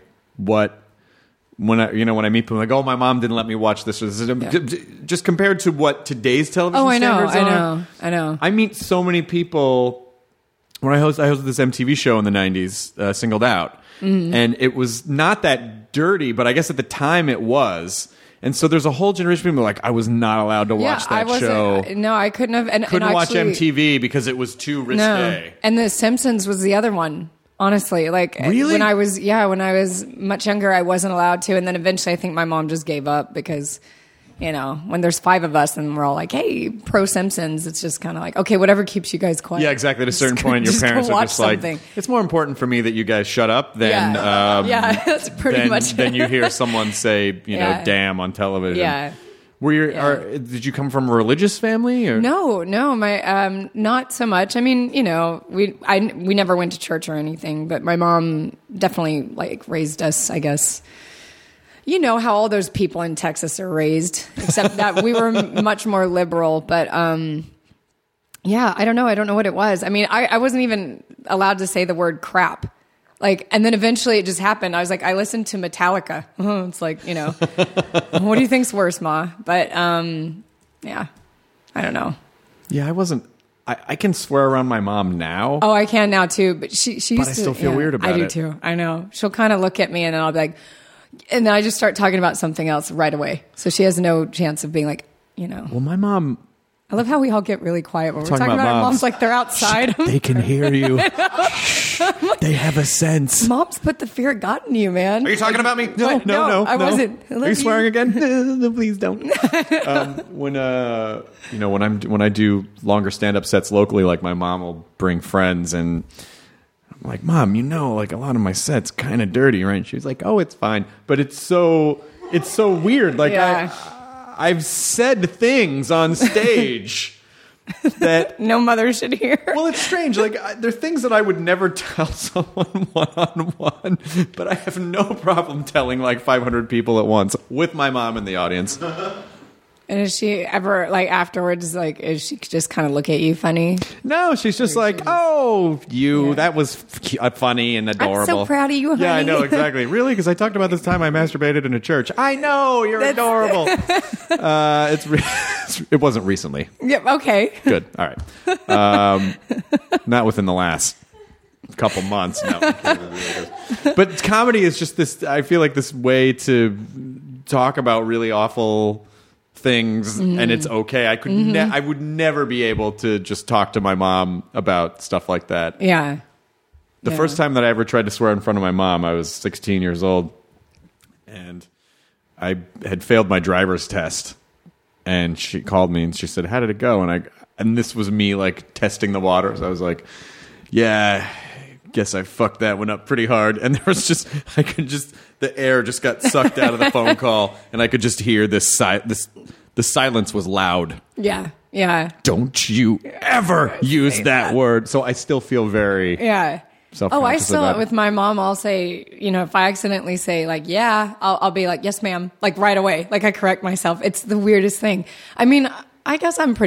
when I meet people, like, oh, my mom didn't let me watch this or this. Just compared to what today's television standards are. I know. I meet so many people. When I hosted this MTV show in the 90s, Singled Out, and it was not that dirty, but I guess at the time it was. And so there's a whole generation of people like, I was not allowed to watch that show. No, I couldn't have. Couldn't watch MTV because it was too risque. No. And The Simpsons was the other one. Honestly, like really? when I was much younger, I wasn't allowed to, and then eventually, I think my mom just gave up because, when there's 5 of us and we're all like, "Hey, pro Simpsons," it's just kind of like, okay, whatever keeps you guys quiet. Yeah, exactly. At a certain point, your parents are just like, "It's more important for me that you guys shut up than that's pretty much than you hear someone say, damn on television." Yeah. Did you come from a religious family? Or? No, my not so much. I mean, we never went to church or anything, but my mom definitely like raised us, I guess. You know how all those people in Texas are raised, except that we were much more liberal. But I don't know. I don't know what it was. I mean, I wasn't even allowed to say the word crap. Like, and then eventually it just happened. I was like, I listened to Metallica. It's like, what do you think's worse, Ma? But, I don't know. Yeah, I wasn't. I can swear around my mom now. Oh, I can now too. But she used to. But I still feel weird about it. I do too. I know. She'll kind of look at me and then I'll be like, and then I just start talking about something else right away. So she has no chance of being like, Well, my mom. I love how we all get really quiet when we're talking about our moms like they're outside. They can hear you. They have a sense. Moms put the fear of God in you, man. Are you talking about me? No, I wasn't. Are you swearing again? No, please don't. When I do longer stand-up sets locally, like my mom will bring friends, and I'm like, Mom, like a lot of my sets kind of dirty, right? And she's like, oh, it's fine, but it's so weird. Like I've said things on stage that no mother should hear. Well, it's strange. Like there are things that I would never tell someone one-on-one, but I have no problem telling like 500 people at once with my mom in the audience. And is she ever like afterwards? Like, is she just kind of look at you funny? No, she's just like, "Oh, that was funny and adorable." I'm so proud of you, honey. Yeah, I know exactly. Really, because I talked about this time I masturbated in a church. I know you're adorable. It wasn't recently. Yep. Okay. Good. All right. Not within the last couple months. No. But comedy is just this. I feel like this way to talk about really awful things, and it's okay. I could I would never be able to just talk to my mom about stuff like that. Yeah. The first time that I ever tried to swear in front of my mom, I was 16 years old, and I had failed my driver's test. And she called me and she said, "How did it go?" And this was me like testing the waters. I was like, "Yeah, guess I fucked that one up pretty hard." And there was the air just got sucked out of the phone call, and I could just hear the silence was loud. Yeah. Yeah. Don't you ever use that word. So I still feel very self-conscious. I still, about it. with my mom, I'll say, if I accidentally say like, yeah, I'll be like, yes, ma'am. Like right away. Like I correct myself. It's the weirdest thing. I mean, I guess I'm pretty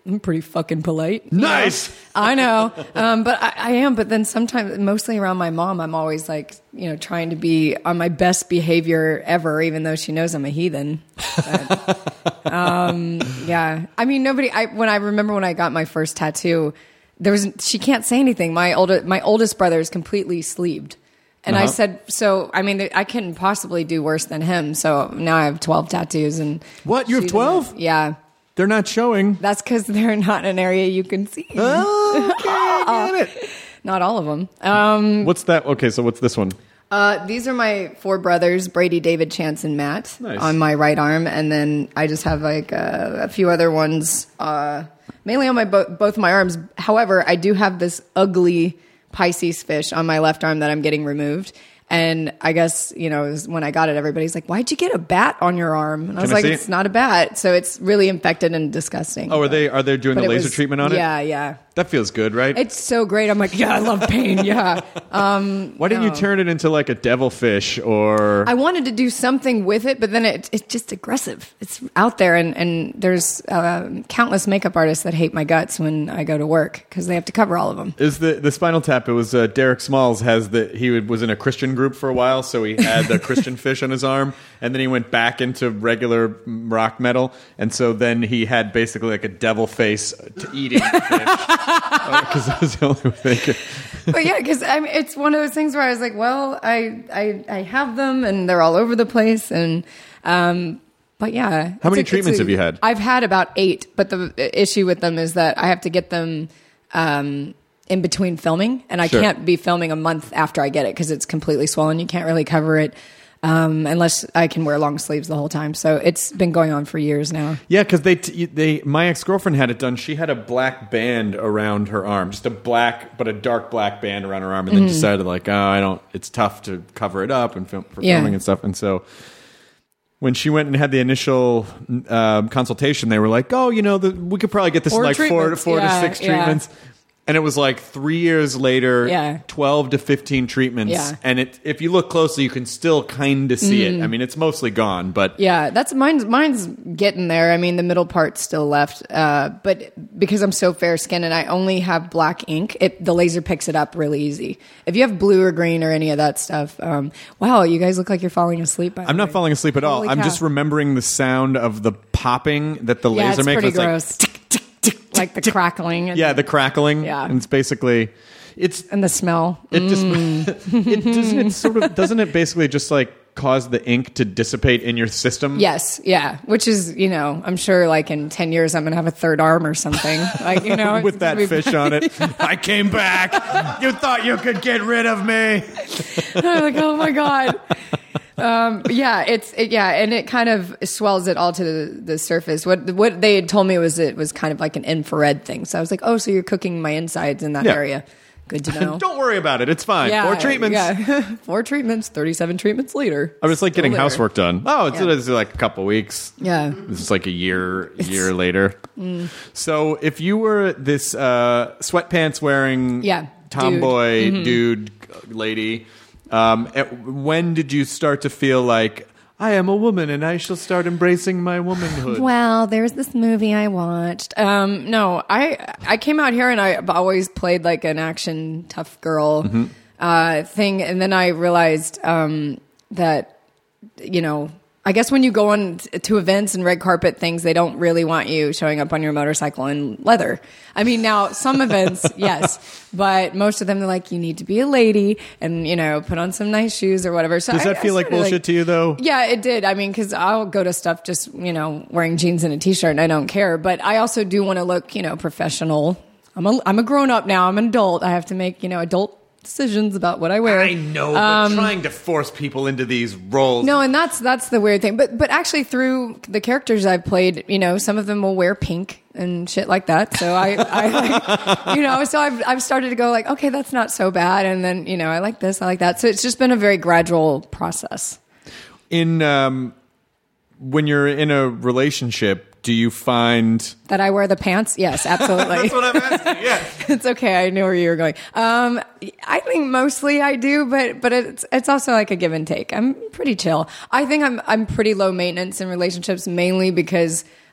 I'm pretty fucking polite. Nice. I know. But I am. But then sometimes, mostly around my mom, I'm always like, trying to be on my best behavior ever, even though she knows I'm a heathen. But, yeah. I mean, when I remember when I got my first tattoo, she can't say anything. My oldest brother is completely sleeved. And I said, so, I mean, I couldn't possibly do worse than him. So now I have 12 tattoos. And What? You have 12? Yeah. They're not showing. That's because they're not an area you can see. Oh, okay, I get it. Not all of them. What's that? Okay, so what's this one? These are my 4 brothers, Brady, David, Chance, and Matt, Nice. on my right arm. And then I just have like a few other ones, mainly on my both of my arms. However, I do have this ugly Pisces fish on my left arm that I'm getting removed. And I guess, when I got it, everybody's like, why'd you get a bat on your arm? And I was like, it's not a bat. So it's really infected and disgusting. Oh, are they doing the laser treatment on it? Yeah. That feels good, right? It's so great. I'm like, yeah, I love pain. Yeah. Why didn't you turn it into like a devilfish or... I wanted to do something with it, but then it's just aggressive. It's out there, and there's countless makeup artists that hate my guts when I go to work because they have to cover all of them. Is the Spinal Tap? It was Derek Smalls was in a Christian group for a while, so he had the Christian fish on his arm, and then he went back into regular rock metal, and so then he had basically like a devil face to eating fish. Because that was the only way they could. But yeah, because it's one of those things where I was like, well, I have them and they're all over the place, and but yeah. How many treatments have you had? I've had about 8, but the issue with them is that I have to get them in between filming, and I can't be filming a month after I get it because it's completely swollen. You can't really cover it. Unless I can wear long sleeves the whole time. So it's been going on for years now. Yeah, because my ex-girlfriend had it done. She had a black band around her arm, just a dark black band around her arm, and then decided it's tough to cover it up and filming and stuff. And so when she went and had the initial consultation, they were like, "Oh, we could probably get this in like 4 to 6 treatments." And it was like 3 years later, 12 to 15 treatments. Yeah. And if you look closely, you can still kind of see it. I mean, it's mostly gone, but... Yeah, mine's getting there. I mean, the middle part's still left. But because I'm so fair-skinned and I only have black ink, the laser picks it up really easy. If you have blue or green or any of that stuff... wow, you guys look like you're falling asleep. I'm not falling asleep at all. Holy I'm cow. just remembering the sound of the popping that the laser makes. It's pretty gross. Like the crackling. Yeah, the crackling. Yeah. And it's basically... And the smell. It just... doesn't it basically just like cause the ink to dissipate in your system? Yes, yeah. Which is, I'm sure like in 10 years I'm going to have a third arm or something. Like, with that fish on it. I came back. You thought you could get rid of me. I'm like, oh my God. And it kind of swells it all to the surface. What they had told me was it was kind of like an infrared thing. So I was like, oh, so you're cooking my insides in that area. Good to know. Don't worry about it. It's fine. 4 treatments. Yeah. 4 treatments, 37 treatments later. I was like getting housework done. Oh, it's like a couple weeks. Yeah. It's like a year later. So if you were this sweatpants wearing tomboy dude lady, when did you start to feel like, I am a woman and I shall start embracing my womanhood? Well, there's this movie I watched. No, I came out here and I've always played like an action tough girl thing. And then I realized that, I guess when you go on to events and red carpet things, they don't really want you showing up on your motorcycle in leather. I mean, now some events, yes, but most of them, they're like, you need to be a lady and, put on some nice shoes or whatever. So does that feel like bullshit to you though? Yeah, it did. I mean, cause I'll go to stuff just, wearing jeans and a t-shirt and I don't care, but I also do want to look, professional. I'm a grown up now. I'm an adult. I have to make, adult decisions about what I wear. I know, but trying to force people into these roles. No, and that's the weird thing. But actually, through the characters I've played, some of them will wear pink and shit like that. So I like, so I've started to go like, okay, that's not so bad. And then I like this, I like that. So it's just been a very gradual process. When you're in a relationship, do you find that I wear the pants? Yes, absolutely. That's what I'm asking. Yeah, it's okay. I knew where you were going. I think mostly I do, but it's also like a give and take. I'm pretty chill. I think I'm pretty low maintenance in relationships, mainly because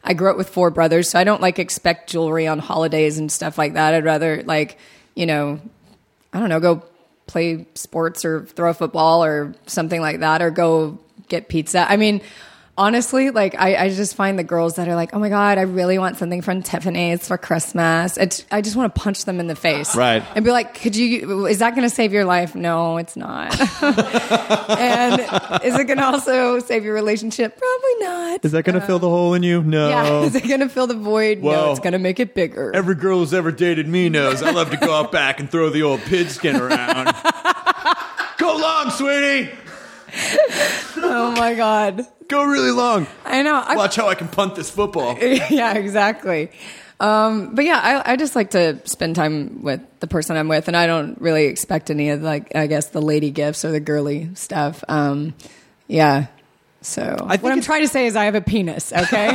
I grew up with 4 brothers, so I don't like expect jewelry on holidays and stuff like that. I'd rather like, I don't know, go play sports or throw a football or something like that, or go get pizza. I mean, honestly, like I just find the girls that are like, oh my God, I really want something from Tiffany's for Christmas. I just want to punch them in the face. Right. And be like, is that going to save your life? No, it's not. And is it going to also save your relationship? Probably not. Is that going to fill the hole in you? No. Yeah. Is it going to fill the void? Whoa. No, it's going to make it bigger. Every girl who's ever dated me knows I love to go out back and throw the old pigskin around. Go long, sweetie. Oh my God. Go really long. I know. Watch how I can punt this football. Yeah, exactly. But yeah, I just like to spend time with the person I'm with, and I don't really expect any of, like, I guess, the lady gifts or the girly stuff. Yeah. So what I'm trying to say is I have a penis, okay?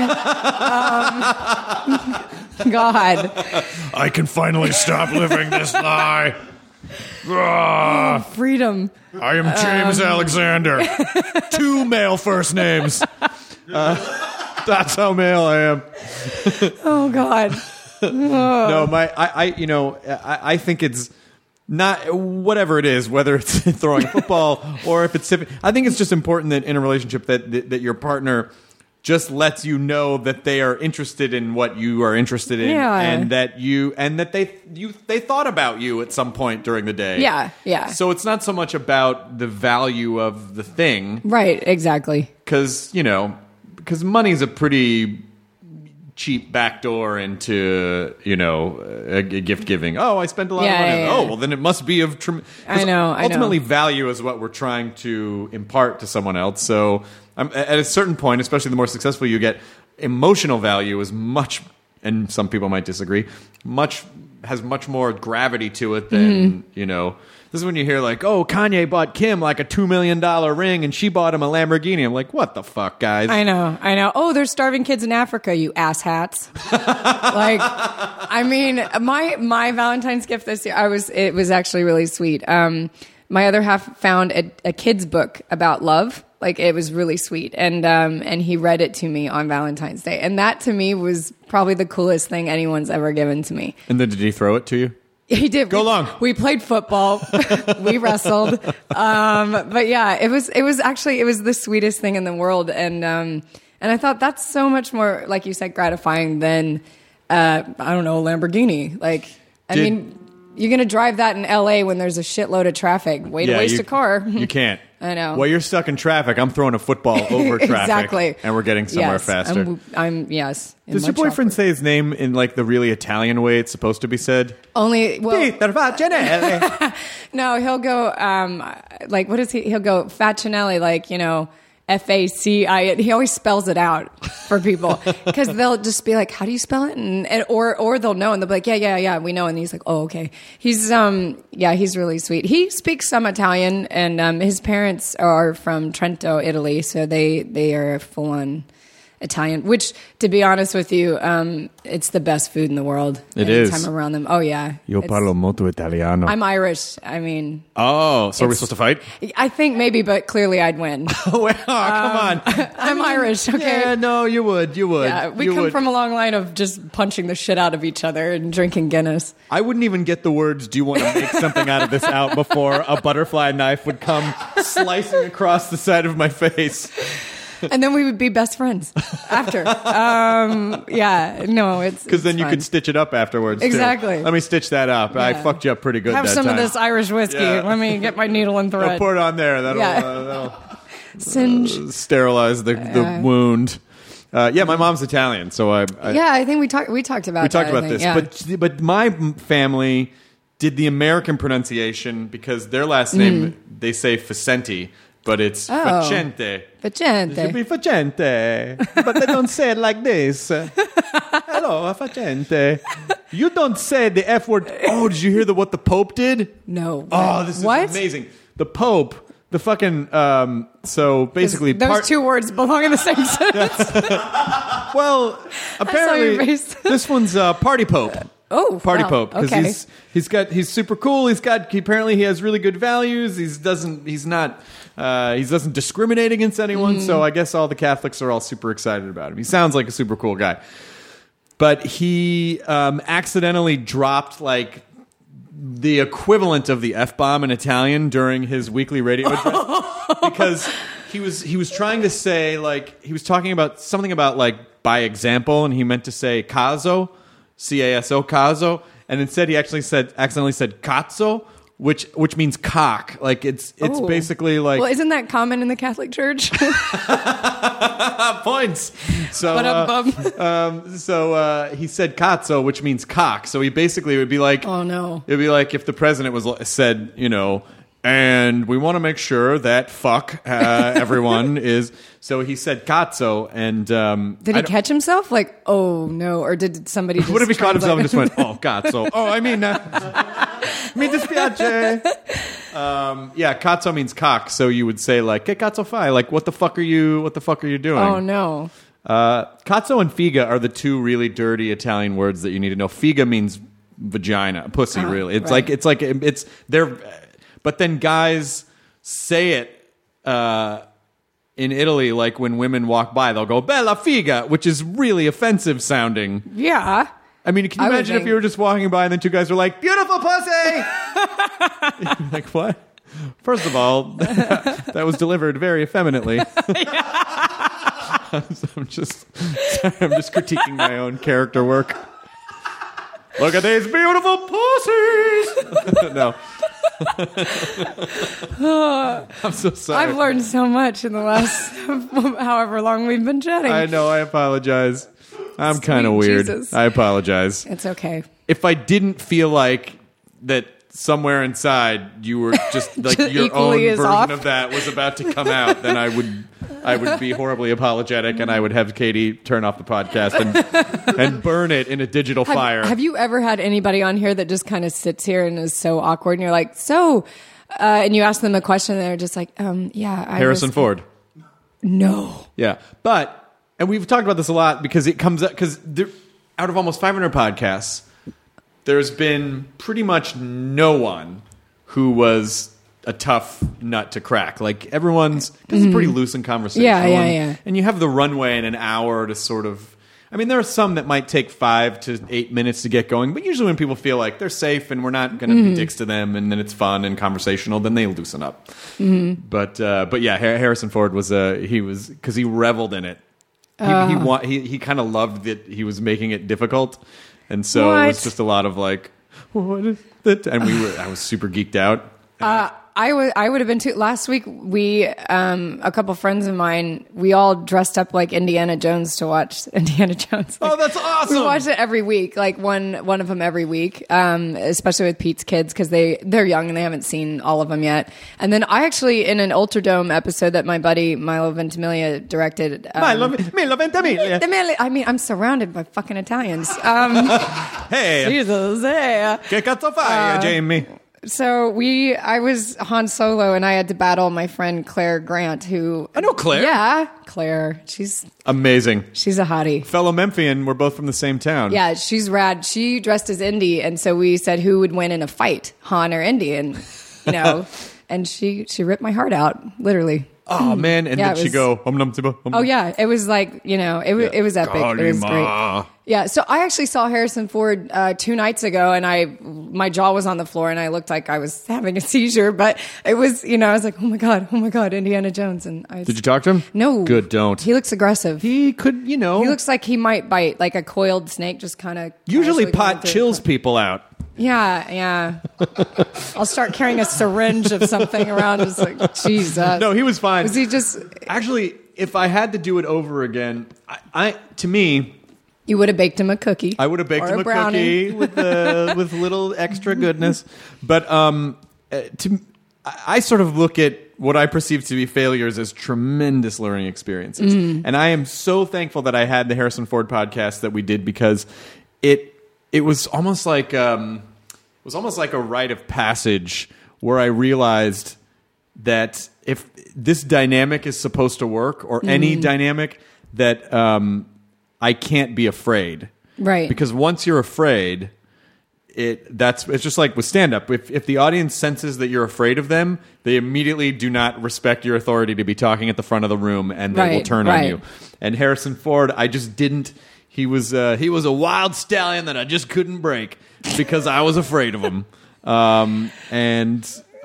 God. I can finally stop living this lie. Freedom. I am James Alexander. 2 male first names. That's how male I am. Oh God. No, I think it's not whatever it is, whether it's throwing a football or if it's tipping. I think it's just important that in a relationship that your partner just lets you know that they are interested in what you are interested in, and that they thought about you at some point during the day. Yeah. So it's not so much about the value of the thing, Right. Exactly. because money's a pretty cheap backdoor into a gift giving. Oh, I spent a lot of money. Yeah. Oh, well, then it must be of. I know. Ultimately, value is what we're trying to impart to someone else. So, at a certain point, especially the more successful you get, emotional value is much, and some people might disagree, has much more gravity to it than This is when you hear like, oh, Kanye bought Kim like a $2 million ring and she bought him a Lamborghini. I'm like, what the fuck, guys? I know. Oh, there's starving kids in Africa, you asshats. Like, I mean, my Valentine's gift this year, it was actually really sweet. My other half found a kid's book about love. Like, it was really sweet. And he read it to me on Valentine's Day. And that to me was probably the coolest thing anyone's ever given to me. And then did he throw it to you? He did. Go long. We played football. We wrestled. But yeah, it was the sweetest thing in the world. And I thought that's so much more, like you said, gratifying than, I don't know, a Lamborghini. Like, I mean, you're going to drive that in LA when there's a shitload of traffic. Way to waste a car. You can't. I know. While you're stuck in traffic, I'm throwing a football over traffic. Exactly. And we're getting somewhere Yes, faster. Yes. Does your boyfriend say his name in like the really Italian way it's supposed to be said? Only, well, Peter Facinelli. no, he'll go, like, what is he? He'll go Facinelli, like, FACI. He always spells it out for people because they'll just be like, "How do you spell it?" And or they'll know and they'll be like, "Yeah, we know." And he's like, "Oh, okay." He's he's really sweet. He speaks some Italian, and his parents are from Trento, Italy, so they are full on Italian. Which, to be honest with you, it's the best food in the world. It is. Anytime around them. Oh yeah. Io parlo molto italiano. I'm Irish. I mean. Oh, so are we supposed to fight? I think maybe, but clearly I'd win. Come on. I'm Irish, okay? Yeah, no, you would. Yeah, we come from a long line of just punching the shit out of each other and drinking Guinness. I wouldn't even get the words, do you want to make something out of this out before a butterfly knife would come slicing across the side of my face. And then we would be best friends after. It's because then you fun. could stitch it up afterwards. Exactly. Too. Let me stitch that up. I fucked you up pretty good. Have that some time. of this Irish whiskey. Yeah. Let me get my needle and thread. I'll pour it on there. Yeah. That'll sterilize the wound. My mom's Italian, so I think we talked about this. Yeah. But my family did the American pronunciation because their last name they say Facenti. But it's Facente. Facente. It should be Facente. But they don't say it like this. Hello, Facente. You don't say the F word. Oh, did you hear what the Pope did? No. Oh, this is amazing. The Pope, the fucking, so basically. Those two words belong in the same sentence. Well, apparently this one's Party Pope. Oh, Party Pope, because okay. he's super cool. Apparently he has really good values. He's not He doesn't discriminate against anyone, so I guess all the Catholics are all super excited about him. He sounds like a super cool guy. But he accidentally dropped like the equivalent of the F-bomb in Italian during his weekly radio address because he was trying to say, like, he was talking about something about like by example, and he meant to say caso, C-A-S-O, caso, and instead he actually accidentally said cazzo, which means cock. Like it's basically like, well, isn't that common in the Catholic Church? points. So he said cazzo, which means cock. So he basically would be like, oh no, it'd be like if the president said, and we want to make sure that everyone is. So he said cazzo, and did he catch himself? Like, oh no, or did somebody? Just what if he caught himself and just went, oh cazzo? Oh, I mean, mi dispiace. Yeah, cazzo means cock. So you would say like, che cazzo fai? Like, what the fuck are you doing? Oh no. Cazzo and figa are the two really dirty Italian words that you need to know. Figa means vagina, pussy. Really, it's they're. But then guys say it in Italy, like when women walk by, they'll go "bella figa," which is really offensive sounding. Yeah. I mean, can you imagine if you were just walking by and then two guys were like, "Beautiful pussy"? Like, what? First of all, that was delivered very effeminately. I'm just critiquing my own character work. Look at these beautiful pussies. No. I'm so sorry. I've learned so much in the last however long we've been chatting. I know. I apologize. I'm kind of weird. Jesus. I apologize. It's okay. If I didn't feel like that somewhere inside you were just like your own version of that was about to come out, then I would be horribly apologetic, and I would have Katie turn off the podcast and burn it in a digital fire. Have you ever had anybody on here that just kind of sits here and is so awkward, and you're like, and you ask them a question, and they're just like, yeah. Harrison Ford. No. Yeah. And we've talked about this a lot because it comes up, because out of almost 500 podcasts, there's been pretty much no one who was a tough nut to crack. Like everyone's, because it's pretty loose in conversation. Yeah. And you have the runway in an hour to sort of, I mean, there are some that might take 5 to 8 minutes to get going, but usually when people feel like they're safe and we're not going to be dicks to them, and then it's fun and conversational, then they loosen up. But yeah, Harrison Ford because he reveled in it. He kind of loved that he was making it difficult, and so it was just a lot of like, what is that? And I was super geeked out. I would have been too. Last week, a couple friends of mine, we all dressed up like Indiana Jones to watch Indiana Jones. Oh, that's awesome! We watched it every week, like one of them every week, especially with Pete's kids because they're young and they haven't seen all of them yet. And then I actually, in an Ultradome episode that my buddy Milo Ventimiglia directed. Milo Ventimiglia. I mean, I'm surrounded by fucking Italians. Hey, Jesus, hey. Che cazzo fai, Jamie? So I was Han Solo, and I had to battle my friend Claire Grant, who... I know Claire. Yeah, Claire. She's... amazing. She's a hottie. Fellow Memphian, we're both from the same town. Yeah, she's rad. She dressed as Indy, and so we said who would win in a fight, Han or Indy, and, and she ripped my heart out, literally. Oh, man. And did she go... Oh, yeah. It was like, it was epic. It was great. Yeah, so I actually saw Harrison Ford 2 nights ago, and my jaw was on the floor, and I looked like I was having a seizure. But it was, I was like, oh my god, Indiana Jones. And did you talk to him? No. Good, don't. He looks aggressive. He could, He looks like he might bite, like a coiled snake, just kind of. Usually pot chills people out. Yeah. I'll start carrying a syringe of something around. Just like, Jesus. No, he was fine. Was he just... Actually, if I had to do it over again, to me... You would have baked him a cookie. I would have baked him a cookie with little extra goodness. But I sort of look at what I perceive to be failures as tremendous learning experiences. And I am so thankful that I had the Harrison Ford podcast that we did, because it was almost like a rite of passage where I realized that if this dynamic is supposed to work, or any dynamic, that I can't be afraid. Right. Because once you're afraid, it's just like with stand-up. If the audience senses that you're afraid of them, they immediately do not respect your authority to be talking at the front of the room, and they will turn on you. And Harrison Ford, I just didn't. He was a wild stallion that I just couldn't break because I was afraid of him. And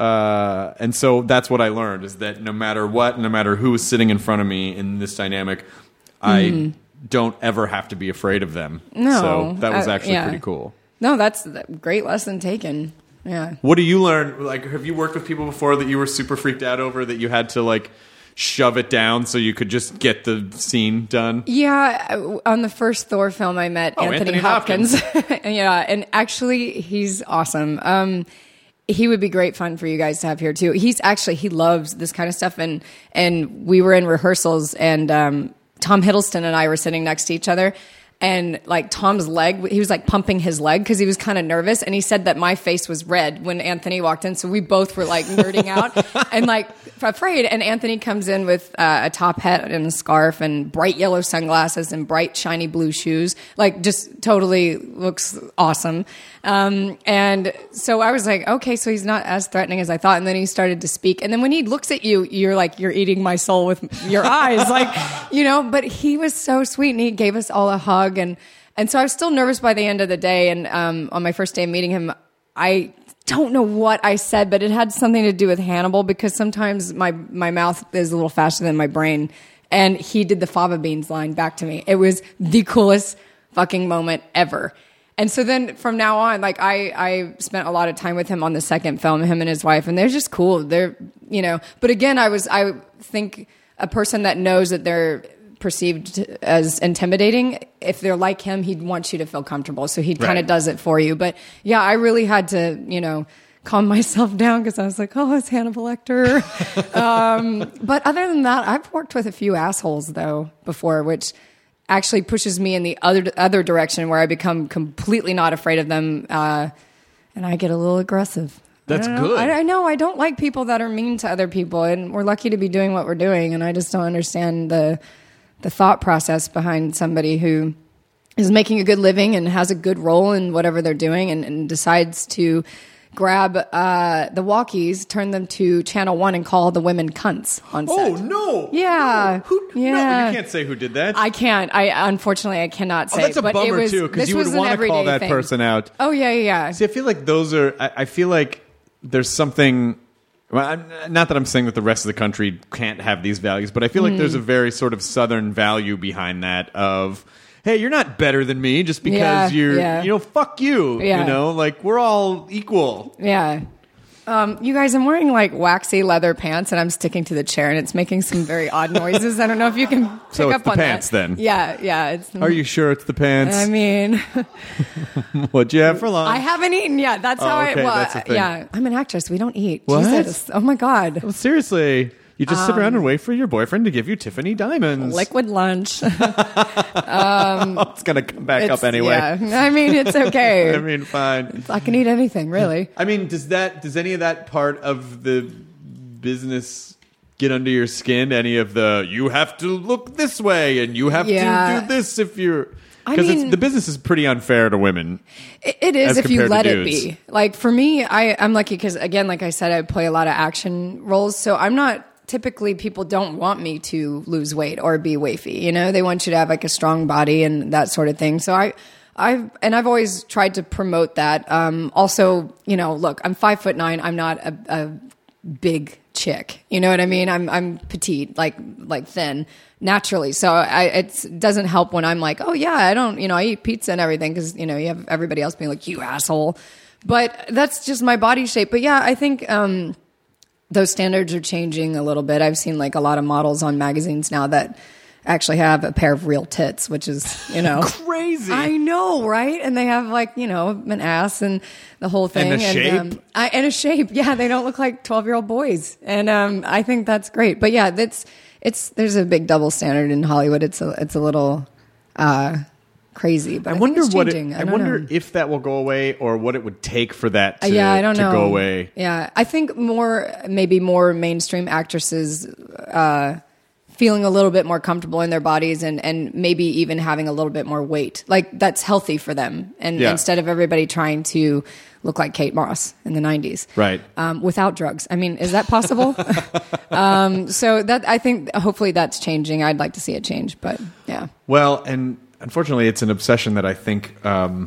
so that's what I learned, is that no matter what, no matter who is sitting in front of me in this dynamic, I don't ever have to be afraid of them. No, so that was actually pretty cool. No, that's a great lesson taken. Yeah. What do you learn? Like, have you worked with people before that you were super freaked out over, that you had to like shove it down so you could just get the scene done? Yeah, on the first Thor film, I met Anthony Hopkins. Yeah, and actually, he's awesome. He would be great fun for you guys to have here too. He loves this kind of stuff, and we were in rehearsals, and Tom Hiddleston and I were sitting next to each other. And like Tom's leg, he was like pumping his leg because he was kind of nervous. And he said that my face was red when Anthony walked in. So we both were like nerding out and like afraid. And Anthony comes in with a top hat and a scarf and bright yellow sunglasses and bright shiny blue shoes. Like just totally looks awesome. And so I was like, okay, so he's not as threatening as I thought. And then he started to speak. And then when he looks at you, you're like, you're eating my soul with your eyes. Like, but he was so sweet and he gave us all a hug. And so I was still nervous by the end of the day. And on my first day meeting him, I don't know what I said, but it had something to do with Hannibal, because sometimes my mouth is a little faster than my brain. And he did the fava beans line back to me. It was the coolest fucking moment ever. And so then from now on, like I spent a lot of time with him on the second film, him and his wife, and they're just cool. They're, but again, I think a person that knows that they're perceived as intimidating, if they're like him, he'd want you to feel comfortable. So he kind of does it for you. But yeah, I really had to, calm myself down because I was like, oh, it's Hannibal Lecter. But other than that, I've worked with a few assholes though before, which actually pushes me in the other direction where I become completely not afraid of them. And I get a little aggressive. That's good. I know. I don't like people that are mean to other people, and we're lucky to be doing what we're doing. And I just don't understand the thought process behind somebody who is making a good living and has a good role in whatever they're doing, and decides to grab the walkies, turn them to Channel 1, and call the women cunts on set. Oh, no. Yeah. No. No, you can't say who did that. I can't. Unfortunately, I cannot say. That's a bummer, too, because you would want to call that person out. Oh, yeah. See, I feel like I feel like there's something... Well, not that I'm saying that the rest of the country can't have these values, but I feel like there's a very sort of Southern value behind that of, hey, you're not better than me just because fuck you. Yeah. Like we're all equal. Yeah. You guys, I'm wearing like waxy leather pants, and I'm sticking to the chair, and it's making some very odd noises. I don't know if you can pick so it's up the on pants that. Then. Yeah. Are you sure it's the pants? I mean, what'd you have for lunch? I haven't eaten yet. That's how okay, that's the thing. Yeah, I'm an actress. We don't eat. What? Jesus. Oh my God. Well, seriously. You just sit around and wait for your boyfriend to give you Tiffany diamonds. Liquid lunch. It's going to come back up anyway. Yeah, I mean, it's okay. I mean, fine. I can eat anything, really. I mean, does any of that part of the business get under your skin? Any of the, you have to look this way and you have to do this if you're... Because the business is pretty unfair to women. It is if you let it be. Like for me, I'm lucky because, again, like I said, I play a lot of action roles. So I'm not... Typically, people don't want me to lose weight or be wafy. They want you to have like a strong body and that sort of thing. So I've always tried to promote that. Also, look, I'm 5'9". I'm not a big chick. You know what I mean? I'm petite, like thin naturally. So it doesn't help when I'm like, oh yeah, I eat pizza and everything because you have everybody else being like, you asshole. But that's just my body shape. But yeah, I think. Those standards are changing a little bit. I've seen like a lot of models on magazines now that actually have a pair of real tits, which is, crazy. I know, right? And they have like, an ass and the whole thing. And a shape. And a shape. Yeah. They don't look like 12-year-old boys. And, I think that's great. But yeah, there's a big double standard in Hollywood. It's a little, crazy, but I wonder if that will go away or what it would take for that to go away. Yeah, I think maybe more mainstream actresses feeling a little bit more comfortable in their bodies and maybe even having a little bit more weight. Like that's healthy for them. And instead of everybody trying to look like Kate Moss in the 90s. Right. Without drugs. I mean, is that possible? So that, I think hopefully that's changing. I'd like to see it change, but yeah. Well, and unfortunately it's an obsession that I think,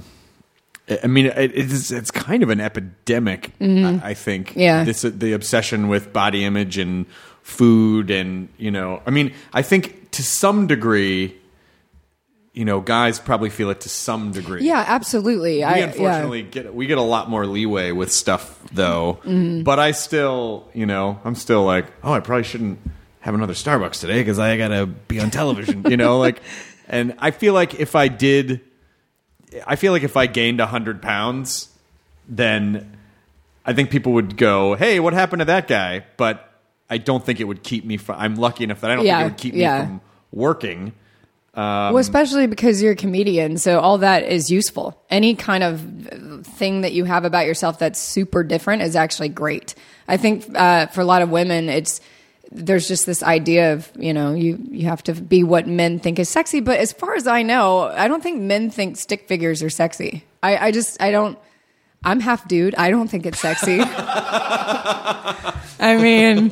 it's kind of an epidemic, I think. Yeah. The obsession with body image and food and, I think to some degree, guys probably feel it to some degree. Yeah, absolutely. We unfortunately get a lot more leeway with stuff though. But I still, I'm still like, oh, I probably shouldn't have another Starbucks today because I got to be on television, and I feel like if I gained 100 pounds, then I think people would go, hey, what happened to that guy? But I don't think it would keep me from, I'm lucky enough that I don't think it would keep me from working. Well, especially because you're a comedian, so all that is useful. Any kind of thing that you have about yourself that's super different is actually great. I think for a lot of women, there's just this idea of, you have to be what men think is sexy. But as far as I know, I don't think men think stick figures are sexy. I don't. I'm half dude. I don't think it's sexy. I mean,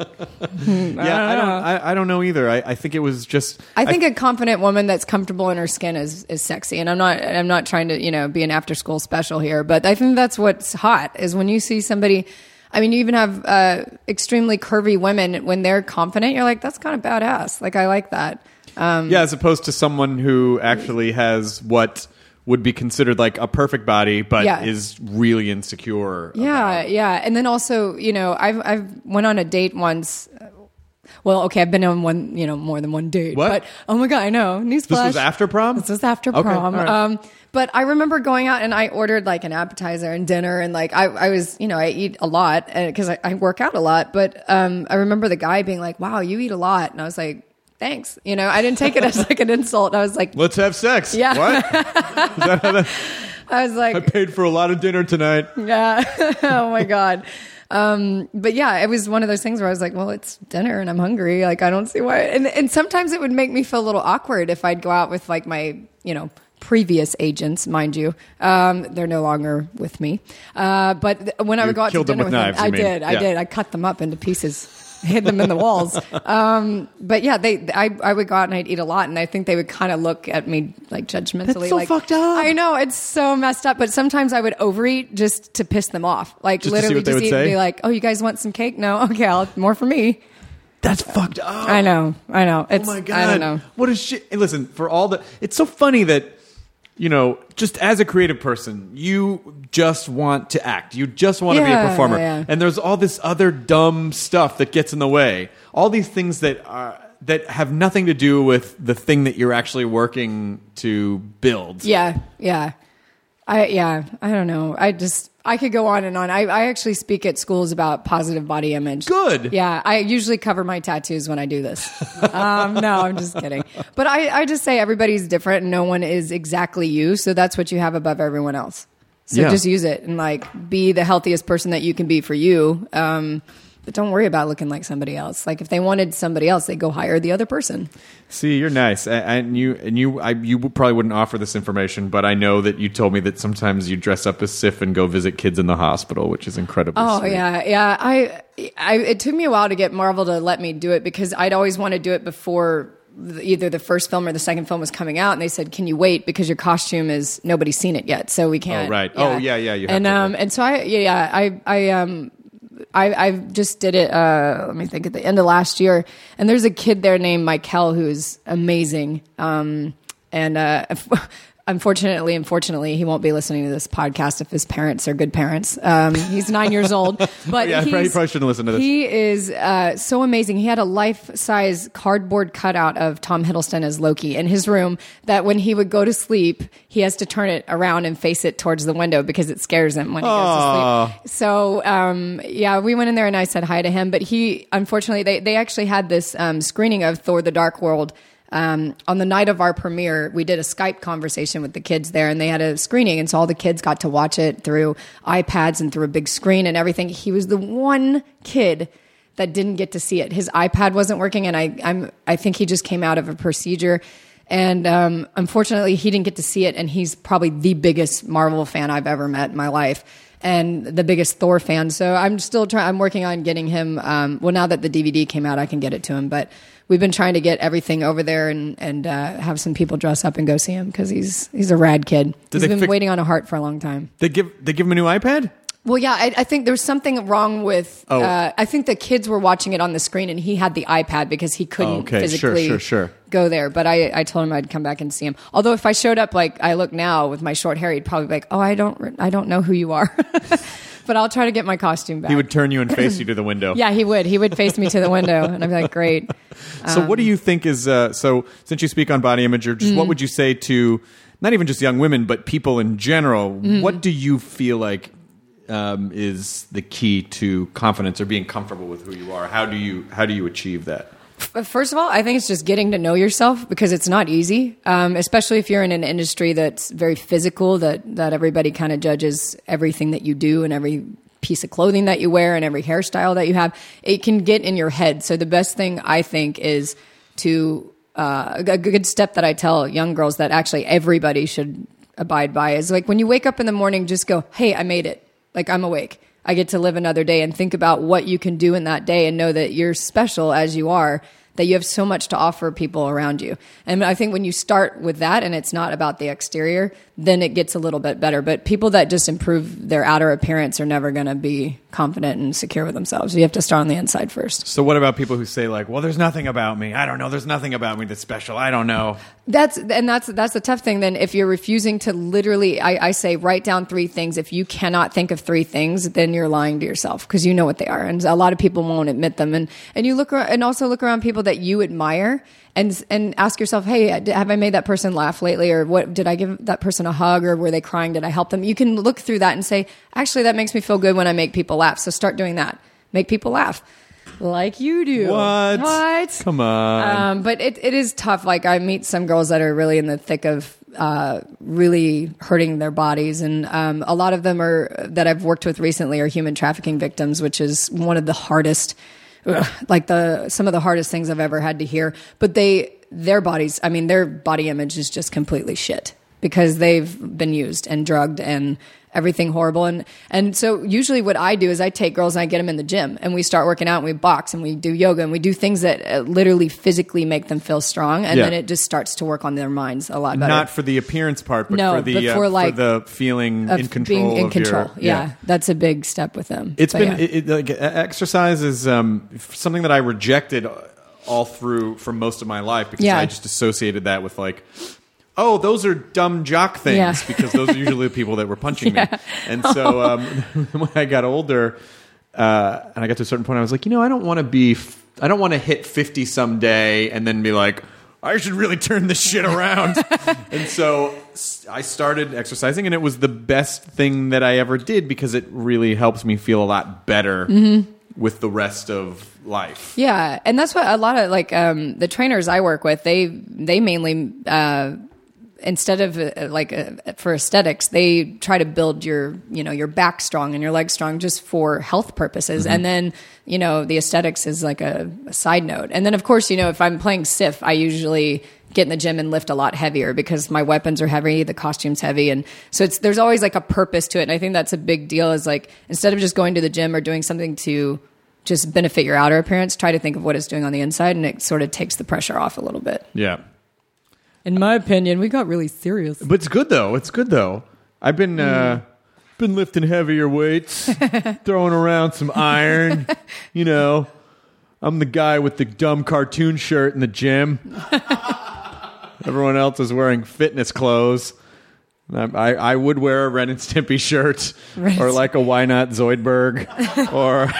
I don't know either. I think it was just. I think a confident woman that's comfortable in her skin is sexy, and I'm not trying to be an after school special here, but I think that's what's hot is when you see somebody. I mean, you even have extremely curvy women when they're confident. You're like, that's kind of badass. Like I like that. As opposed to someone who actually has what would be considered like a perfect body, but is really insecure. Yeah. And then also, I've went on a date once. Well, okay, I've been on one, more than one date. What? But, oh my God, I know. Newsflash. This was after prom? This was after Okay, prom. all right. But I remember going out and I ordered like an appetizer and dinner and like I was, I eat a lot because I work out a lot. But I remember the guy being like, wow, you eat a lot. And I was like, thanks. I didn't take it as like an insult. I was like, let's have sex. Yeah. What? Is that how that? I was like, I paid for a lot of dinner tonight. Yeah. Oh my God. But yeah, it was one of those things where I was like, well, it's dinner and I'm hungry. Like, I don't see why. And sometimes it would make me feel a little awkward if I'd go out with like my, previous agents, mind you. They're no longer with me. But when I would go out to dinner with them, I did. I cut them up into pieces. Hid them in the walls. But yeah, I would go out and I'd eat a lot, and I think they would kind of look at me like judgmentally. That's so like, fucked up. I know, it's so messed up. But sometimes I would overeat just to piss them off. Like just literally, just eat and be like, "Oh, you guys want some cake? No, okay, more for me." That's fucked up. I know. It's, oh my God. I don't know. What is shit? Hey, listen, for all the, it's so funny that. Just as a creative person, you just want to act. You just want to be a performer. Yeah. And there's all this other dumb stuff that gets in the way. All these things that have nothing to do with the thing that you're actually working to build. Yeah. I don't know. I could go on and on. I actually speak at schools about positive body image. Good. Yeah. I usually cover my tattoos when I do this. No, I'm just kidding. But I just say everybody's different and no one is exactly you. So that's what you have above everyone else. So just use it and like be the healthiest person that you can be for you. But don't worry about looking like somebody else. Like if they wanted somebody else, they go hire the other person. See, you're nice, and you probably wouldn't offer this information, but I know that you told me that sometimes you dress up as Sif and go visit kids in the hospital, which is incredibly sweet. Yeah. It took me a while to get Marvel to let me do it because I'd always want to do it before either the first film or the second film was coming out, and they said, "Can you wait because your costume is nobody's seen it yet, so we can't." Oh right. Yeah. Oh yeah. You have to, and so I just did it, let me think, at the end of last year. And there's a kid there named Michael who's amazing. Unfortunately, he won't be listening to this podcast if his parents are good parents. He's 9 years old. But yeah, he probably shouldn't listen to this. He is so amazing. He had a life-size cardboard cutout of Tom Hiddleston as Loki in his room that when he would go to sleep, he has to turn it around and face it towards the window because it scares him when he goes to sleep. So, we went in there and I said hi to him. But unfortunately, they actually had this screening of Thor: The Dark World. On the night of our premiere, we did a Skype conversation with the kids there, and they had a screening, and so all the kids got to watch it through iPads and through a big screen and everything. He was the one kid that didn't get to see it. His iPad wasn't working, and I think he just came out of a procedure. And unfortunately, he didn't get to see it, and he's probably the biggest Marvel fan I've ever met in my life, and the biggest Thor fan. So I'm still I'm working on getting him. Well, now that the DVD came out, I can get it to him. But we've been trying to get everything over there and have some people dress up and go see him because he's a rad kid. He's been waiting on a heart for a long time. They give him a new iPad? Well, yeah, I think there's something wrong with. I think the kids were watching it on the screen, and he had the iPad because he couldn't physically Sure. go there. But I told him I'd come back and see him. Although if I showed up like I look now with my short hair, he'd probably be like, "Oh, I don't know who you are." But I'll try to get my costume back. He would turn you and face you to the window. Yeah, he would. He would face me to the window, and I'd be like, "Great." So, what do you think is so? Since you speak on body image, or just what would you say to not even just young women, but people in general? What do you feel like is the key to confidence or being comfortable with who you are? How do you achieve that? First of all, I think it's just getting to know yourself because it's not easy, especially if you're in an industry that's very physical, that everybody kind of judges everything that you do and every piece of clothing that you wear and every hairstyle that you have. It can get in your head. So the best thing I think is to a good step that I tell young girls that actually everybody should abide by is like when you wake up in the morning, just go, "Hey, I made it. Like I'm awake. I get to live another day," and think about what you can do in that day and know that you're special as you are, that you have so much to offer people around you. And I think when you start with that and it's not about the exterior, then it gets a little bit better. But people that just improve their outer appearance are never going to be confident and secure with themselves. You have to start on the inside first. So what about people who say like, "Well, there's nothing about me. I don't know. There's nothing about me that's special. I don't know." That's the tough thing. Then if you're refusing to literally, I say write down 3 things. If you cannot think of 3 things, then you're lying to yourself because you know what they are. And a lot of people won't admit them. And you look around, and also look around people that you admire and ask yourself, "Hey, have I made that person laugh lately? Or what, did I give that person a hug, or were they crying? Did I help them?" You can look through that and say, "Actually, that makes me feel good when I make people laugh." So start doing that. Make people laugh. Like you do. What? Come on. But it is tough. Like I meet some girls that are really in the thick of really hurting their bodies. And a lot of them that I've worked with recently are human trafficking victims, which is one of the hardest, some of the hardest things I've ever had to hear. But their bodies, I mean, their body image is just completely shit because they've been used and drugged and everything horrible. And so usually what I do is I take girls and I get them in the gym and we start working out and we box and we do yoga and we do things that literally physically make them feel strong. And then it just starts to work on their minds a lot better. Not for the appearance part, but for the feeling in control. Being in control. Yeah. That's a big step with them. It's exercise is something that I rejected all through for most of my life because I just associated that with like, oh, those are dumb jock things because those are usually the people that were punching me. And so when I got older and I got to a certain point, I was like, I don't want to hit 50 someday and then be like, I should really turn this shit around. And so I started exercising and it was the best thing that I ever did because it really helps me feel a lot better with the rest of life. Yeah. And that's what a lot of the trainers I work with, they mainly, instead of for aesthetics, they try to build your back strong and your legs strong just for health purposes. And then, the aesthetics is like a side note. And then of course, if I'm playing SIF, I usually get in the gym and lift a lot heavier because my weapons are heavy, the costume's heavy. And so there's always like a purpose to it. And I think that's a big deal is like, instead of just going to the gym or doing something to just benefit your outer appearance, try to think of what it's doing on the inside. And it sort of takes the pressure off a little bit. Yeah. In my opinion, we got really serious. But it's good though. I've been lifting heavier weights, throwing around some iron. I'm the guy with the dumb cartoon shirt in the gym. Everyone else is wearing fitness clothes. I would wear a Ren and Stimpy shirt or like a Why Not Zoidberg or.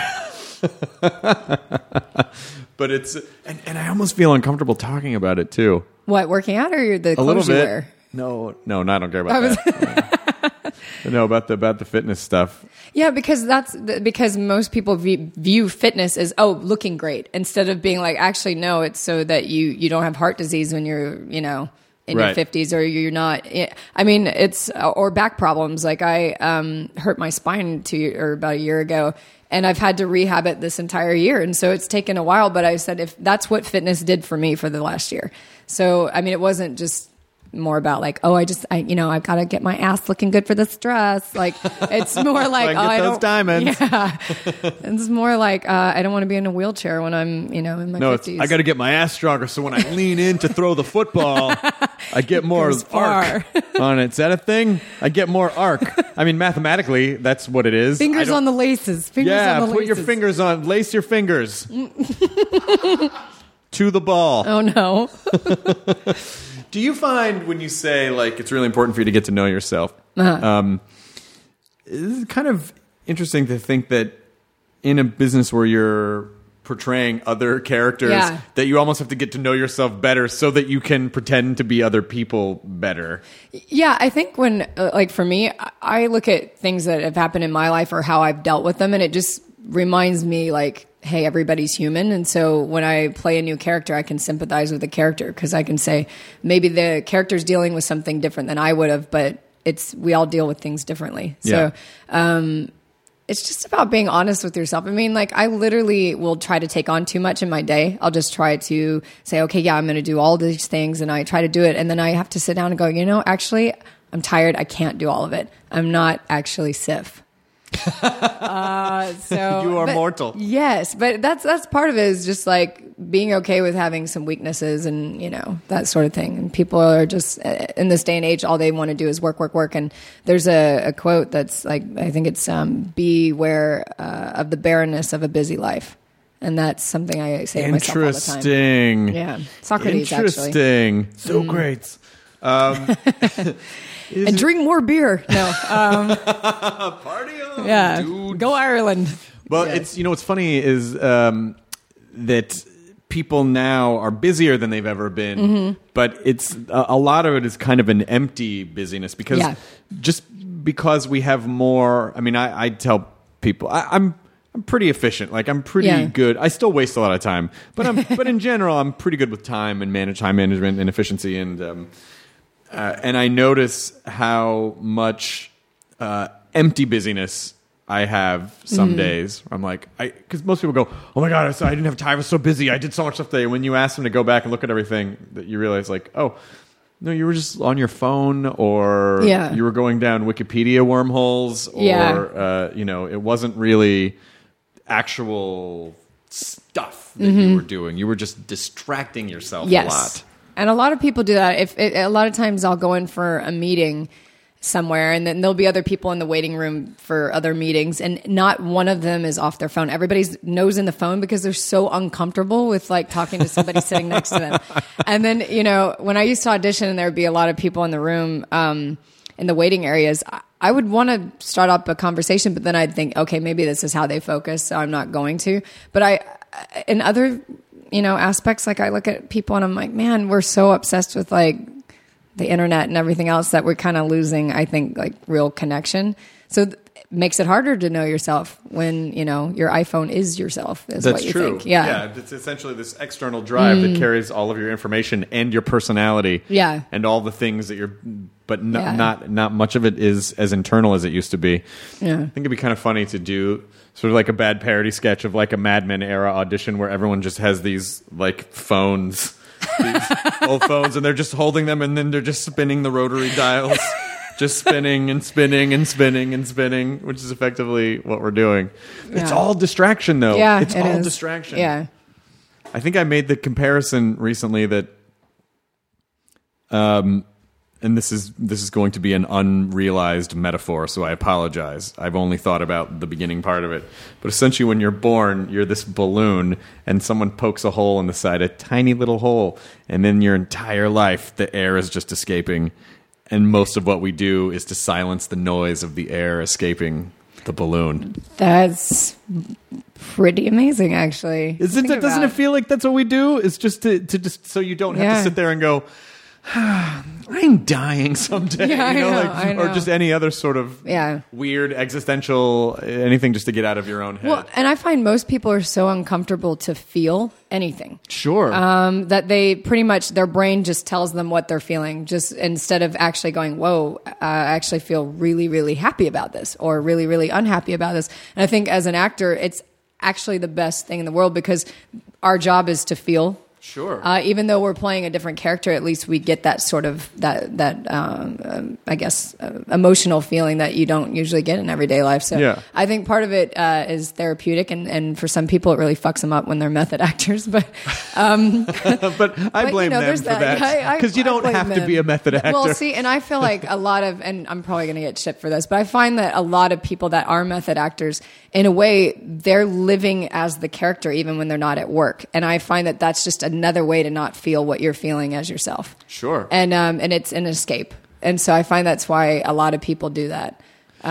But it's and I almost feel uncomfortable talking about it too. What, working out or the clothes you wear? No, I don't care about that. No, about the fitness stuff. Yeah, because because most people view fitness as looking great instead of being like, actually no, it's so that you don't have heart disease when you're in your 50s or you're not. I mean, it's or back problems. Like I hurt my spine about a year ago. And I've had to rehab it this entire year. And so it's taken a while, but I said, if that's what fitness did for me for the last year. So, I mean, it wasn't just more about like, oh, I've got to get my ass looking good for this dress. Like, it's more like, I get those diamonds. Yeah. It's more like, I don't want to be in a wheelchair when I'm, in my 50s. I got to get my ass stronger so when I lean in to throw the football, I get more arc on it. Is that a thing? I get more arc. I mean, mathematically, that's what it is. Fingers on the laces. Fingers on the laces. Put your fingers on. Lace your fingers. To the ball. Oh, no. Do you find when you say, like, it's really important for you to get to know yourself, it's kind of interesting to think that in a business where you're portraying other characters, that you almost have to get to know yourself better so that you can pretend to be other people better? Yeah, I think when, like, for me, I look at things that have happened in my life or how I've dealt with them, and it just reminds me, like, hey, everybody's human. And so when I play a new character, I can sympathize with the character because I can say maybe the character's dealing with something different than I would have, but we all deal with things differently. So it's just about being honest with yourself. I mean, like, I literally will try to take on too much in my day. I'll just try to say, okay, yeah, I'm going to do all these things, and I try to do it. And then I have to sit down and go, actually, I'm tired. I can't do all of it. I'm not actually Sif. So you are mortal. Yes, but that's part of it, is just like being okay with having some weaknesses and that sort of thing. And people are just, in this day and age, all they want to do is work, work, work. And there's a quote that's like, I think it's beware of the barrenness of a busy life. And that's something I say to myself all the time. Interesting. Yeah, Socrates. Interesting. Actually. Socrates. And drink more beer. No. Party on, yeah. dude. Go Ireland. Well, yes. it's what's funny is that people now are busier than they've ever been, but it's a lot of it is kind of an empty busyness because because we have more. I mean, I tell people I'm pretty efficient. Like, I'm pretty good. I still waste a lot of time, but in general, I'm pretty good with time and time management and efficiency and I notice how much empty busyness I have some days. I'm like, because most people go, oh my God, I didn't have time. I was so busy. I did so much stuff today. When you ask them to go back and look at everything, that you realize, like, oh, no, you were just on your phone, or you were going down Wikipedia wormholes, or it wasn't really actual stuff that you were doing. You were just distracting yourself a lot. And a lot of people do that. A lot of times I'll go in for a meeting somewhere, and then there'll be other people in the waiting room for other meetings, and not one of them is off their phone. Everybody's nose in the phone because they're so uncomfortable with, like, talking to somebody sitting next to them. And then, when I used to audition and there would be a lot of people in the room, in the waiting areas, I would want to start up a conversation, but then I'd think, okay, maybe this is how they focus, so I'm not going to. But in other aspects, like, I look at people and I'm like, man, we're so obsessed with, like, the internet and everything else that we're kind of losing, I think, like, real connection. So it makes it harder to know yourself when, your iPhone is yourself, is That's what you true. think. Yeah. It's essentially this external drive that carries all of your information and your personality. Yeah. And all the things that but not much of it is as internal as it used to be. Yeah. I think it'd be kind of funny to do sort of like a bad parody sketch of, like, a Mad Men era audition where everyone just has these, like, phones, these old phones, and they're just holding them, and then they're just spinning the rotary dials, just spinning and spinning and spinning and spinning, which is effectively what we're doing. Yeah. It's all distraction, though. Yeah, it's it all is. distraction. Yeah. I think I made the comparison recently that, and this is going to be an unrealized metaphor, so I apologize. I've only thought about the beginning part of it. But essentially, when you're born, you're this balloon, and someone pokes a hole in the side, a tiny little hole, and then your entire life, the air is just escaping. And most of what we do is to silence the noise of the air escaping the balloon. That's pretty amazing, actually. Doesn't it feel like that's what we do? It's just to just so you don't have to sit there and go, I'm dying someday. Yeah, you know, I know. Or just any other sort of Yeah. weird existential anything just to get out of your own head. Well, and I find most people are so uncomfortable to feel anything. Sure. That they pretty much, their brain just tells them what they're feeling, just instead of actually going, whoa, I actually feel really, really happy about this, or really, really unhappy about this. And I think as an actor, it's actually the best thing in the world, because our job is to feel. Sure. Even though we're playing a different character, at least we get that sort of emotional feeling that you don't usually get in everyday life. So Yeah. I think part of it is therapeutic, and for some people it really fucks them up when they're method actors. But but I blame them there's for that, because you don't blame have to them. be a method actor. Well, see, and I feel like a lot of, and I'm probably going to get shit for this, but I find that a lot of people that are method actors, in a way, they're living as the character even when they're not at work. And I find that that's just another way to not feel what you're feeling as yourself. Sure. And it's an escape. And so I find that's why a lot of people do that.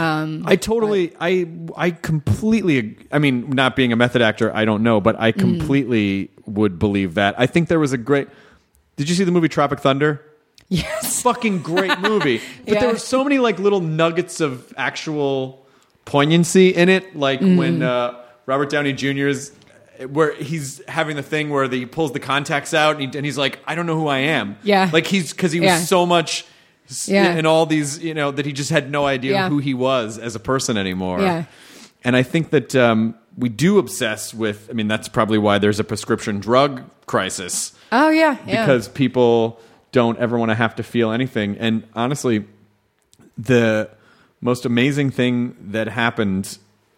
I completely, I mean, not being a method actor, I don't know, but I completely would believe that. I think there was a great, did you see the movie Tropic Thunder? Yes. Fucking great movie. But Yeah. there were so many like little nuggets of actual poignancy in it. Like when Robert Downey Jr.'s, where he's having the thing where he pulls the contacts out and he's like, I don't know who I am. Yeah. Like because he was Yeah. so much Yeah. in all these, that he just had no idea Yeah. who he was as a person anymore. Yeah. And I think that we do obsess with, I mean, that's probably why there's a prescription drug crisis. Oh, yeah. Because people don't ever want to have to feel anything. And honestly, the most amazing thing that happened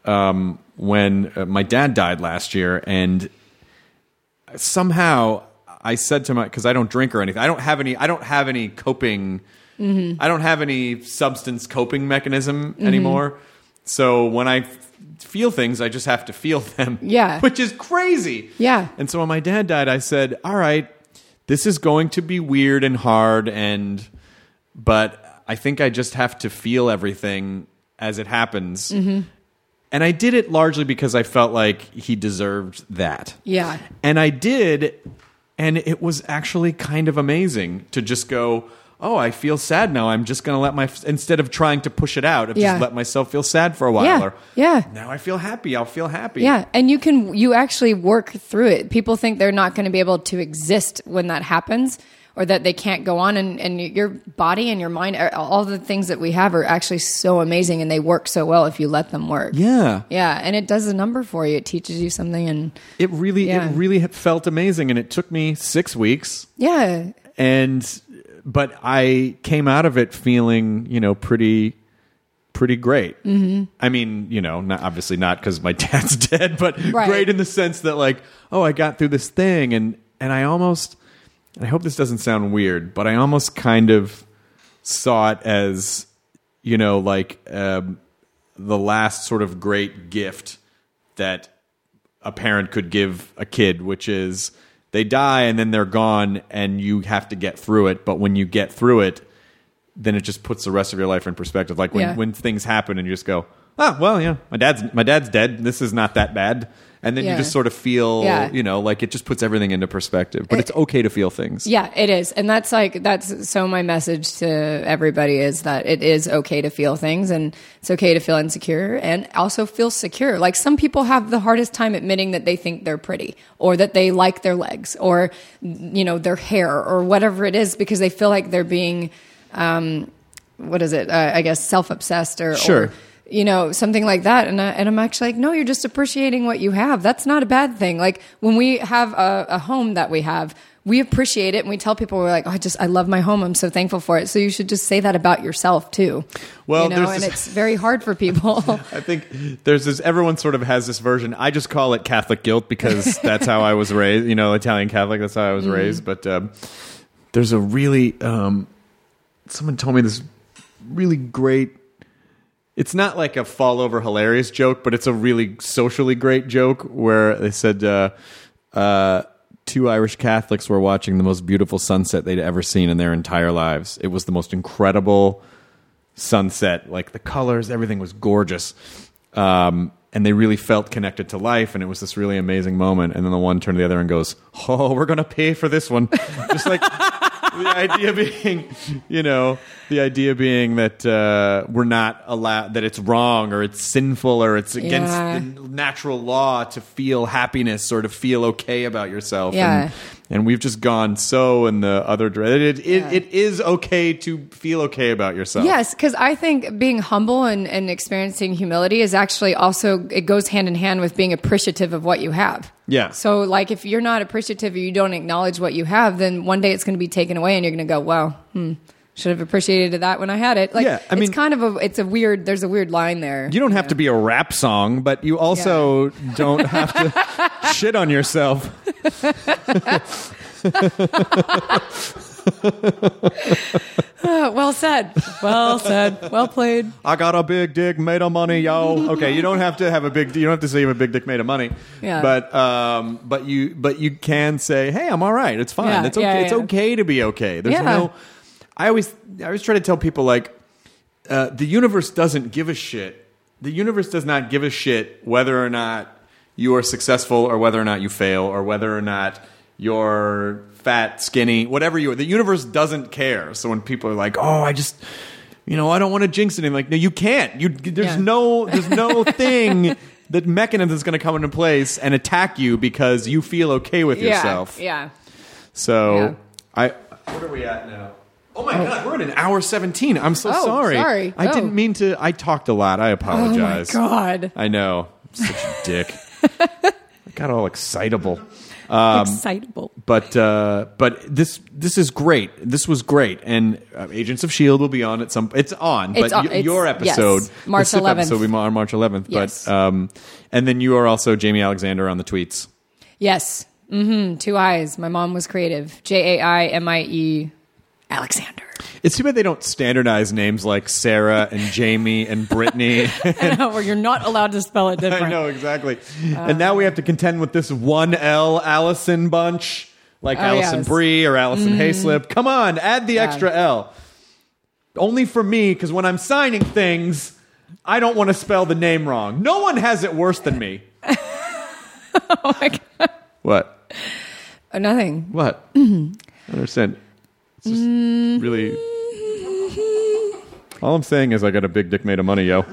when my dad died last year, and somehow I said to because I don't drink or anything, I don't have any coping, I don't have any substance coping mechanism anymore. So when I feel things, I just have to feel them. Yeah. Which is crazy. Yeah. And so when my dad died, I said, all right, this is going to be weird and hard, but I think I just have to feel everything as it happens. Mm-hmm. And I did it largely because I felt like he deserved that. Yeah. And I did, and it was actually kind of amazing to just go, oh, I feel sad now. I'm just going to instead of trying to push it out, I've just let myself feel sad for a while. Yeah. Or, Yeah. now I feel happy. I'll feel happy. Yeah, and you actually work through it. People think they're not going to be able to exist when that happens, or that they can't go on, and your body and your mind, all the things that we have are actually so amazing, and they work so well if you let them work. Yeah. Yeah, and it does a number for you. It teaches you something, and It really felt amazing, and it took me 6 weeks. yeah, But I came out of it feeling, pretty great. Mm-hmm. I mean, obviously not because my dad's dead, but Right. great in the sense that like, oh, I got through this thing, and I almost, I hope this doesn't sound weird, but I almost kind of saw it as, the last sort of great gift that a parent could give a kid, which is they die and then they're gone and you have to get through it. But when you get through it, then it just puts the rest of your life in perspective. Like when things happen and you just go, oh, well, yeah, my dad's dead. This is not that bad. And then you just sort of feel, like it just puts everything into perspective. But it's okay to feel things. yeah, it is, and that's so. My message to everybody is that it is okay to feel things, and it's okay to feel insecure, and also feel secure. Like some people have the hardest time admitting that they think they're pretty, or that they like their legs, or their hair, or whatever it is, because they feel like they're being, I guess, self-obsessed, or Sure. Something like that. And I'm actually like, no, you're just appreciating what you have. That's not a bad thing. Like when we have a home that we have, we appreciate it. And we tell people, we're like, I love my home. I'm so thankful for it. So you should just say that about yourself too. Well, and it's very hard for people. I think there's this, everyone sort of has this version. I just call it Catholic guilt because that's how I was raised, Italian Catholic. That's how I was raised. But there's a really, someone told me this really great, it's not like a fall over hilarious joke, but it's a really socially great joke where they said two Irish Catholics were watching the most beautiful sunset they'd ever seen in their entire lives. It was the most incredible sunset. Like the colors, everything was gorgeous. And they really felt connected to life, and it was this really amazing moment. And then the one turned to the other and goes, oh, we're going to pay for this one. Just like... the idea being that we're not allowed, that it's wrong or it's sinful or it's against the natural law to feel happiness or to feel okay about yourself. Yeah. And we've just gone so in the other direction. It is okay to feel okay about yourself. Yes, because I think being humble and experiencing humility is actually also, it goes hand in hand with being appreciative of what you have. Yeah. So, like, if you're not appreciative or you don't acknowledge what you have, then one day it's going to be taken away and you're going to go, wow, should have appreciated that when I had it. Like, Yeah, I mean- it's kind of there's a weird line there. You don't have to be a rap song, but you also don't have to shit on yourself. Well said. Well said. Well played. I got a big dick made of money, yo. Okay, you don't have to have a big. You don't have to say you have a big dick made of money. Yeah. But you can say, hey, I'm all right. It's fine. Yeah, It's okay. yeah, It's yeah. okay to be okay. There's Yeah. no. I always try to tell people like, the universe doesn't give a shit. The universe does not give a shit whether or not you are successful or whether or not you fail or whether or not you're fat, skinny, whatever you are. The universe doesn't care. So when people are like, oh, I don't want to jinx it. I'm like, no, you can't. There's no thing that mechanism is going to come into place and attack you because you feel okay with yourself. Yeah. So what are we at now? Oh my God, we're at an hour 17. I'm so sorry. Sorry. I didn't mean to. I talked a lot. I apologize. Oh my God. I know. I'm such a dick. I got all excitable. Excitable. But this is great. This was great, and Agents of S.H.I.E.L.D. will be on at some. It's on, It's but on- your it's- episode, yes, March the SIP 11th. episode, will be on March 11th. Yes. But and then you are also Jamie Alexander on the tweets. Yes. 2 I's. My mom was creative. Jaimie Alexander. It's too bad they don't standardize names like Sarah and Jamie and Brittany. I know, where you're not allowed to spell it different. I know, exactly. And now we have to contend with this 1L Allison bunch, like Allison yes. Brie or Allison Hayslip. Come on, add the extra L. Only for me, because when I'm signing things, I don't want to spell the name wrong. No one has it worse than me. Oh my God. What? Nothing. What? I don't understand. It's just really... All I'm saying is I got a big dick made of money, yo.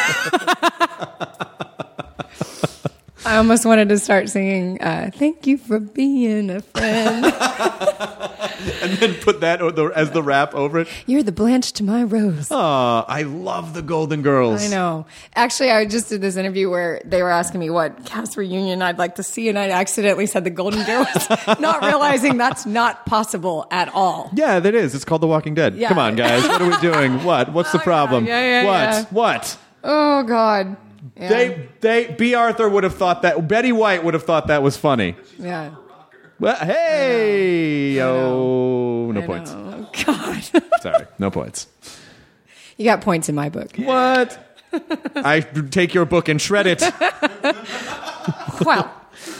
I almost wanted to start singing, thank you for being a friend. And then put that as the rap over it. You're the Blanche to my rose. Oh, I love the Golden Girls. I know. Actually, I just did this interview where they were asking me what cast reunion I'd like to see, and I accidentally said the Golden Girls, not realizing that's not possible at all. Yeah, that is. It's called The Walking Dead. Yeah. Come on, guys. What are we doing? What? What's the problem? Yeah. What? Oh, God. Yeah. B. Arthur would have thought that. Betty White would have thought that was funny. Yeah. Well, hey, yo, no I points. know. God. Sorry, no points. You got points in my book. What? I take your book and shred it. Well,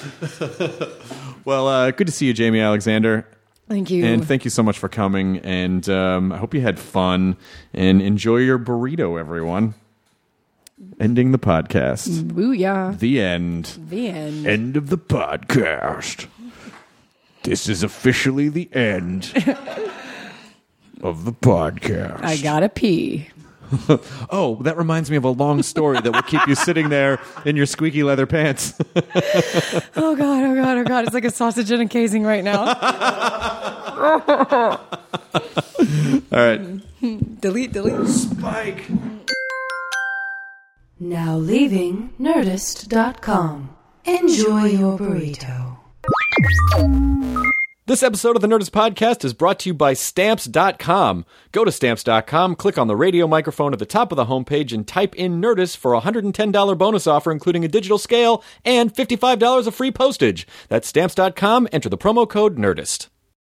Well, good to see you, Jamie Alexander. thank you. And thank you so much for coming. And I hope you had fun. And enjoy your burrito, everyone. Ending the podcast. Booyah. The end. The end. End of the podcast. This is officially the end of the podcast. I gotta pee. Oh, that reminds me of a long story that will keep you sitting there in your squeaky leather pants. Oh, God, oh, God, oh, God. It's like a sausage in a casing right now. All right. Delete. Spike. Now leaving Nerdist.com. Enjoy your burrito. This episode of the Nerdist Podcast is brought to you by Stamps.com. Go to Stamps.com, click on the radio microphone at the top of the homepage, and type in Nerdist for a $110 bonus offer, including a digital scale and $55 of free postage. That's Stamps.com. Enter the promo code Nerdist.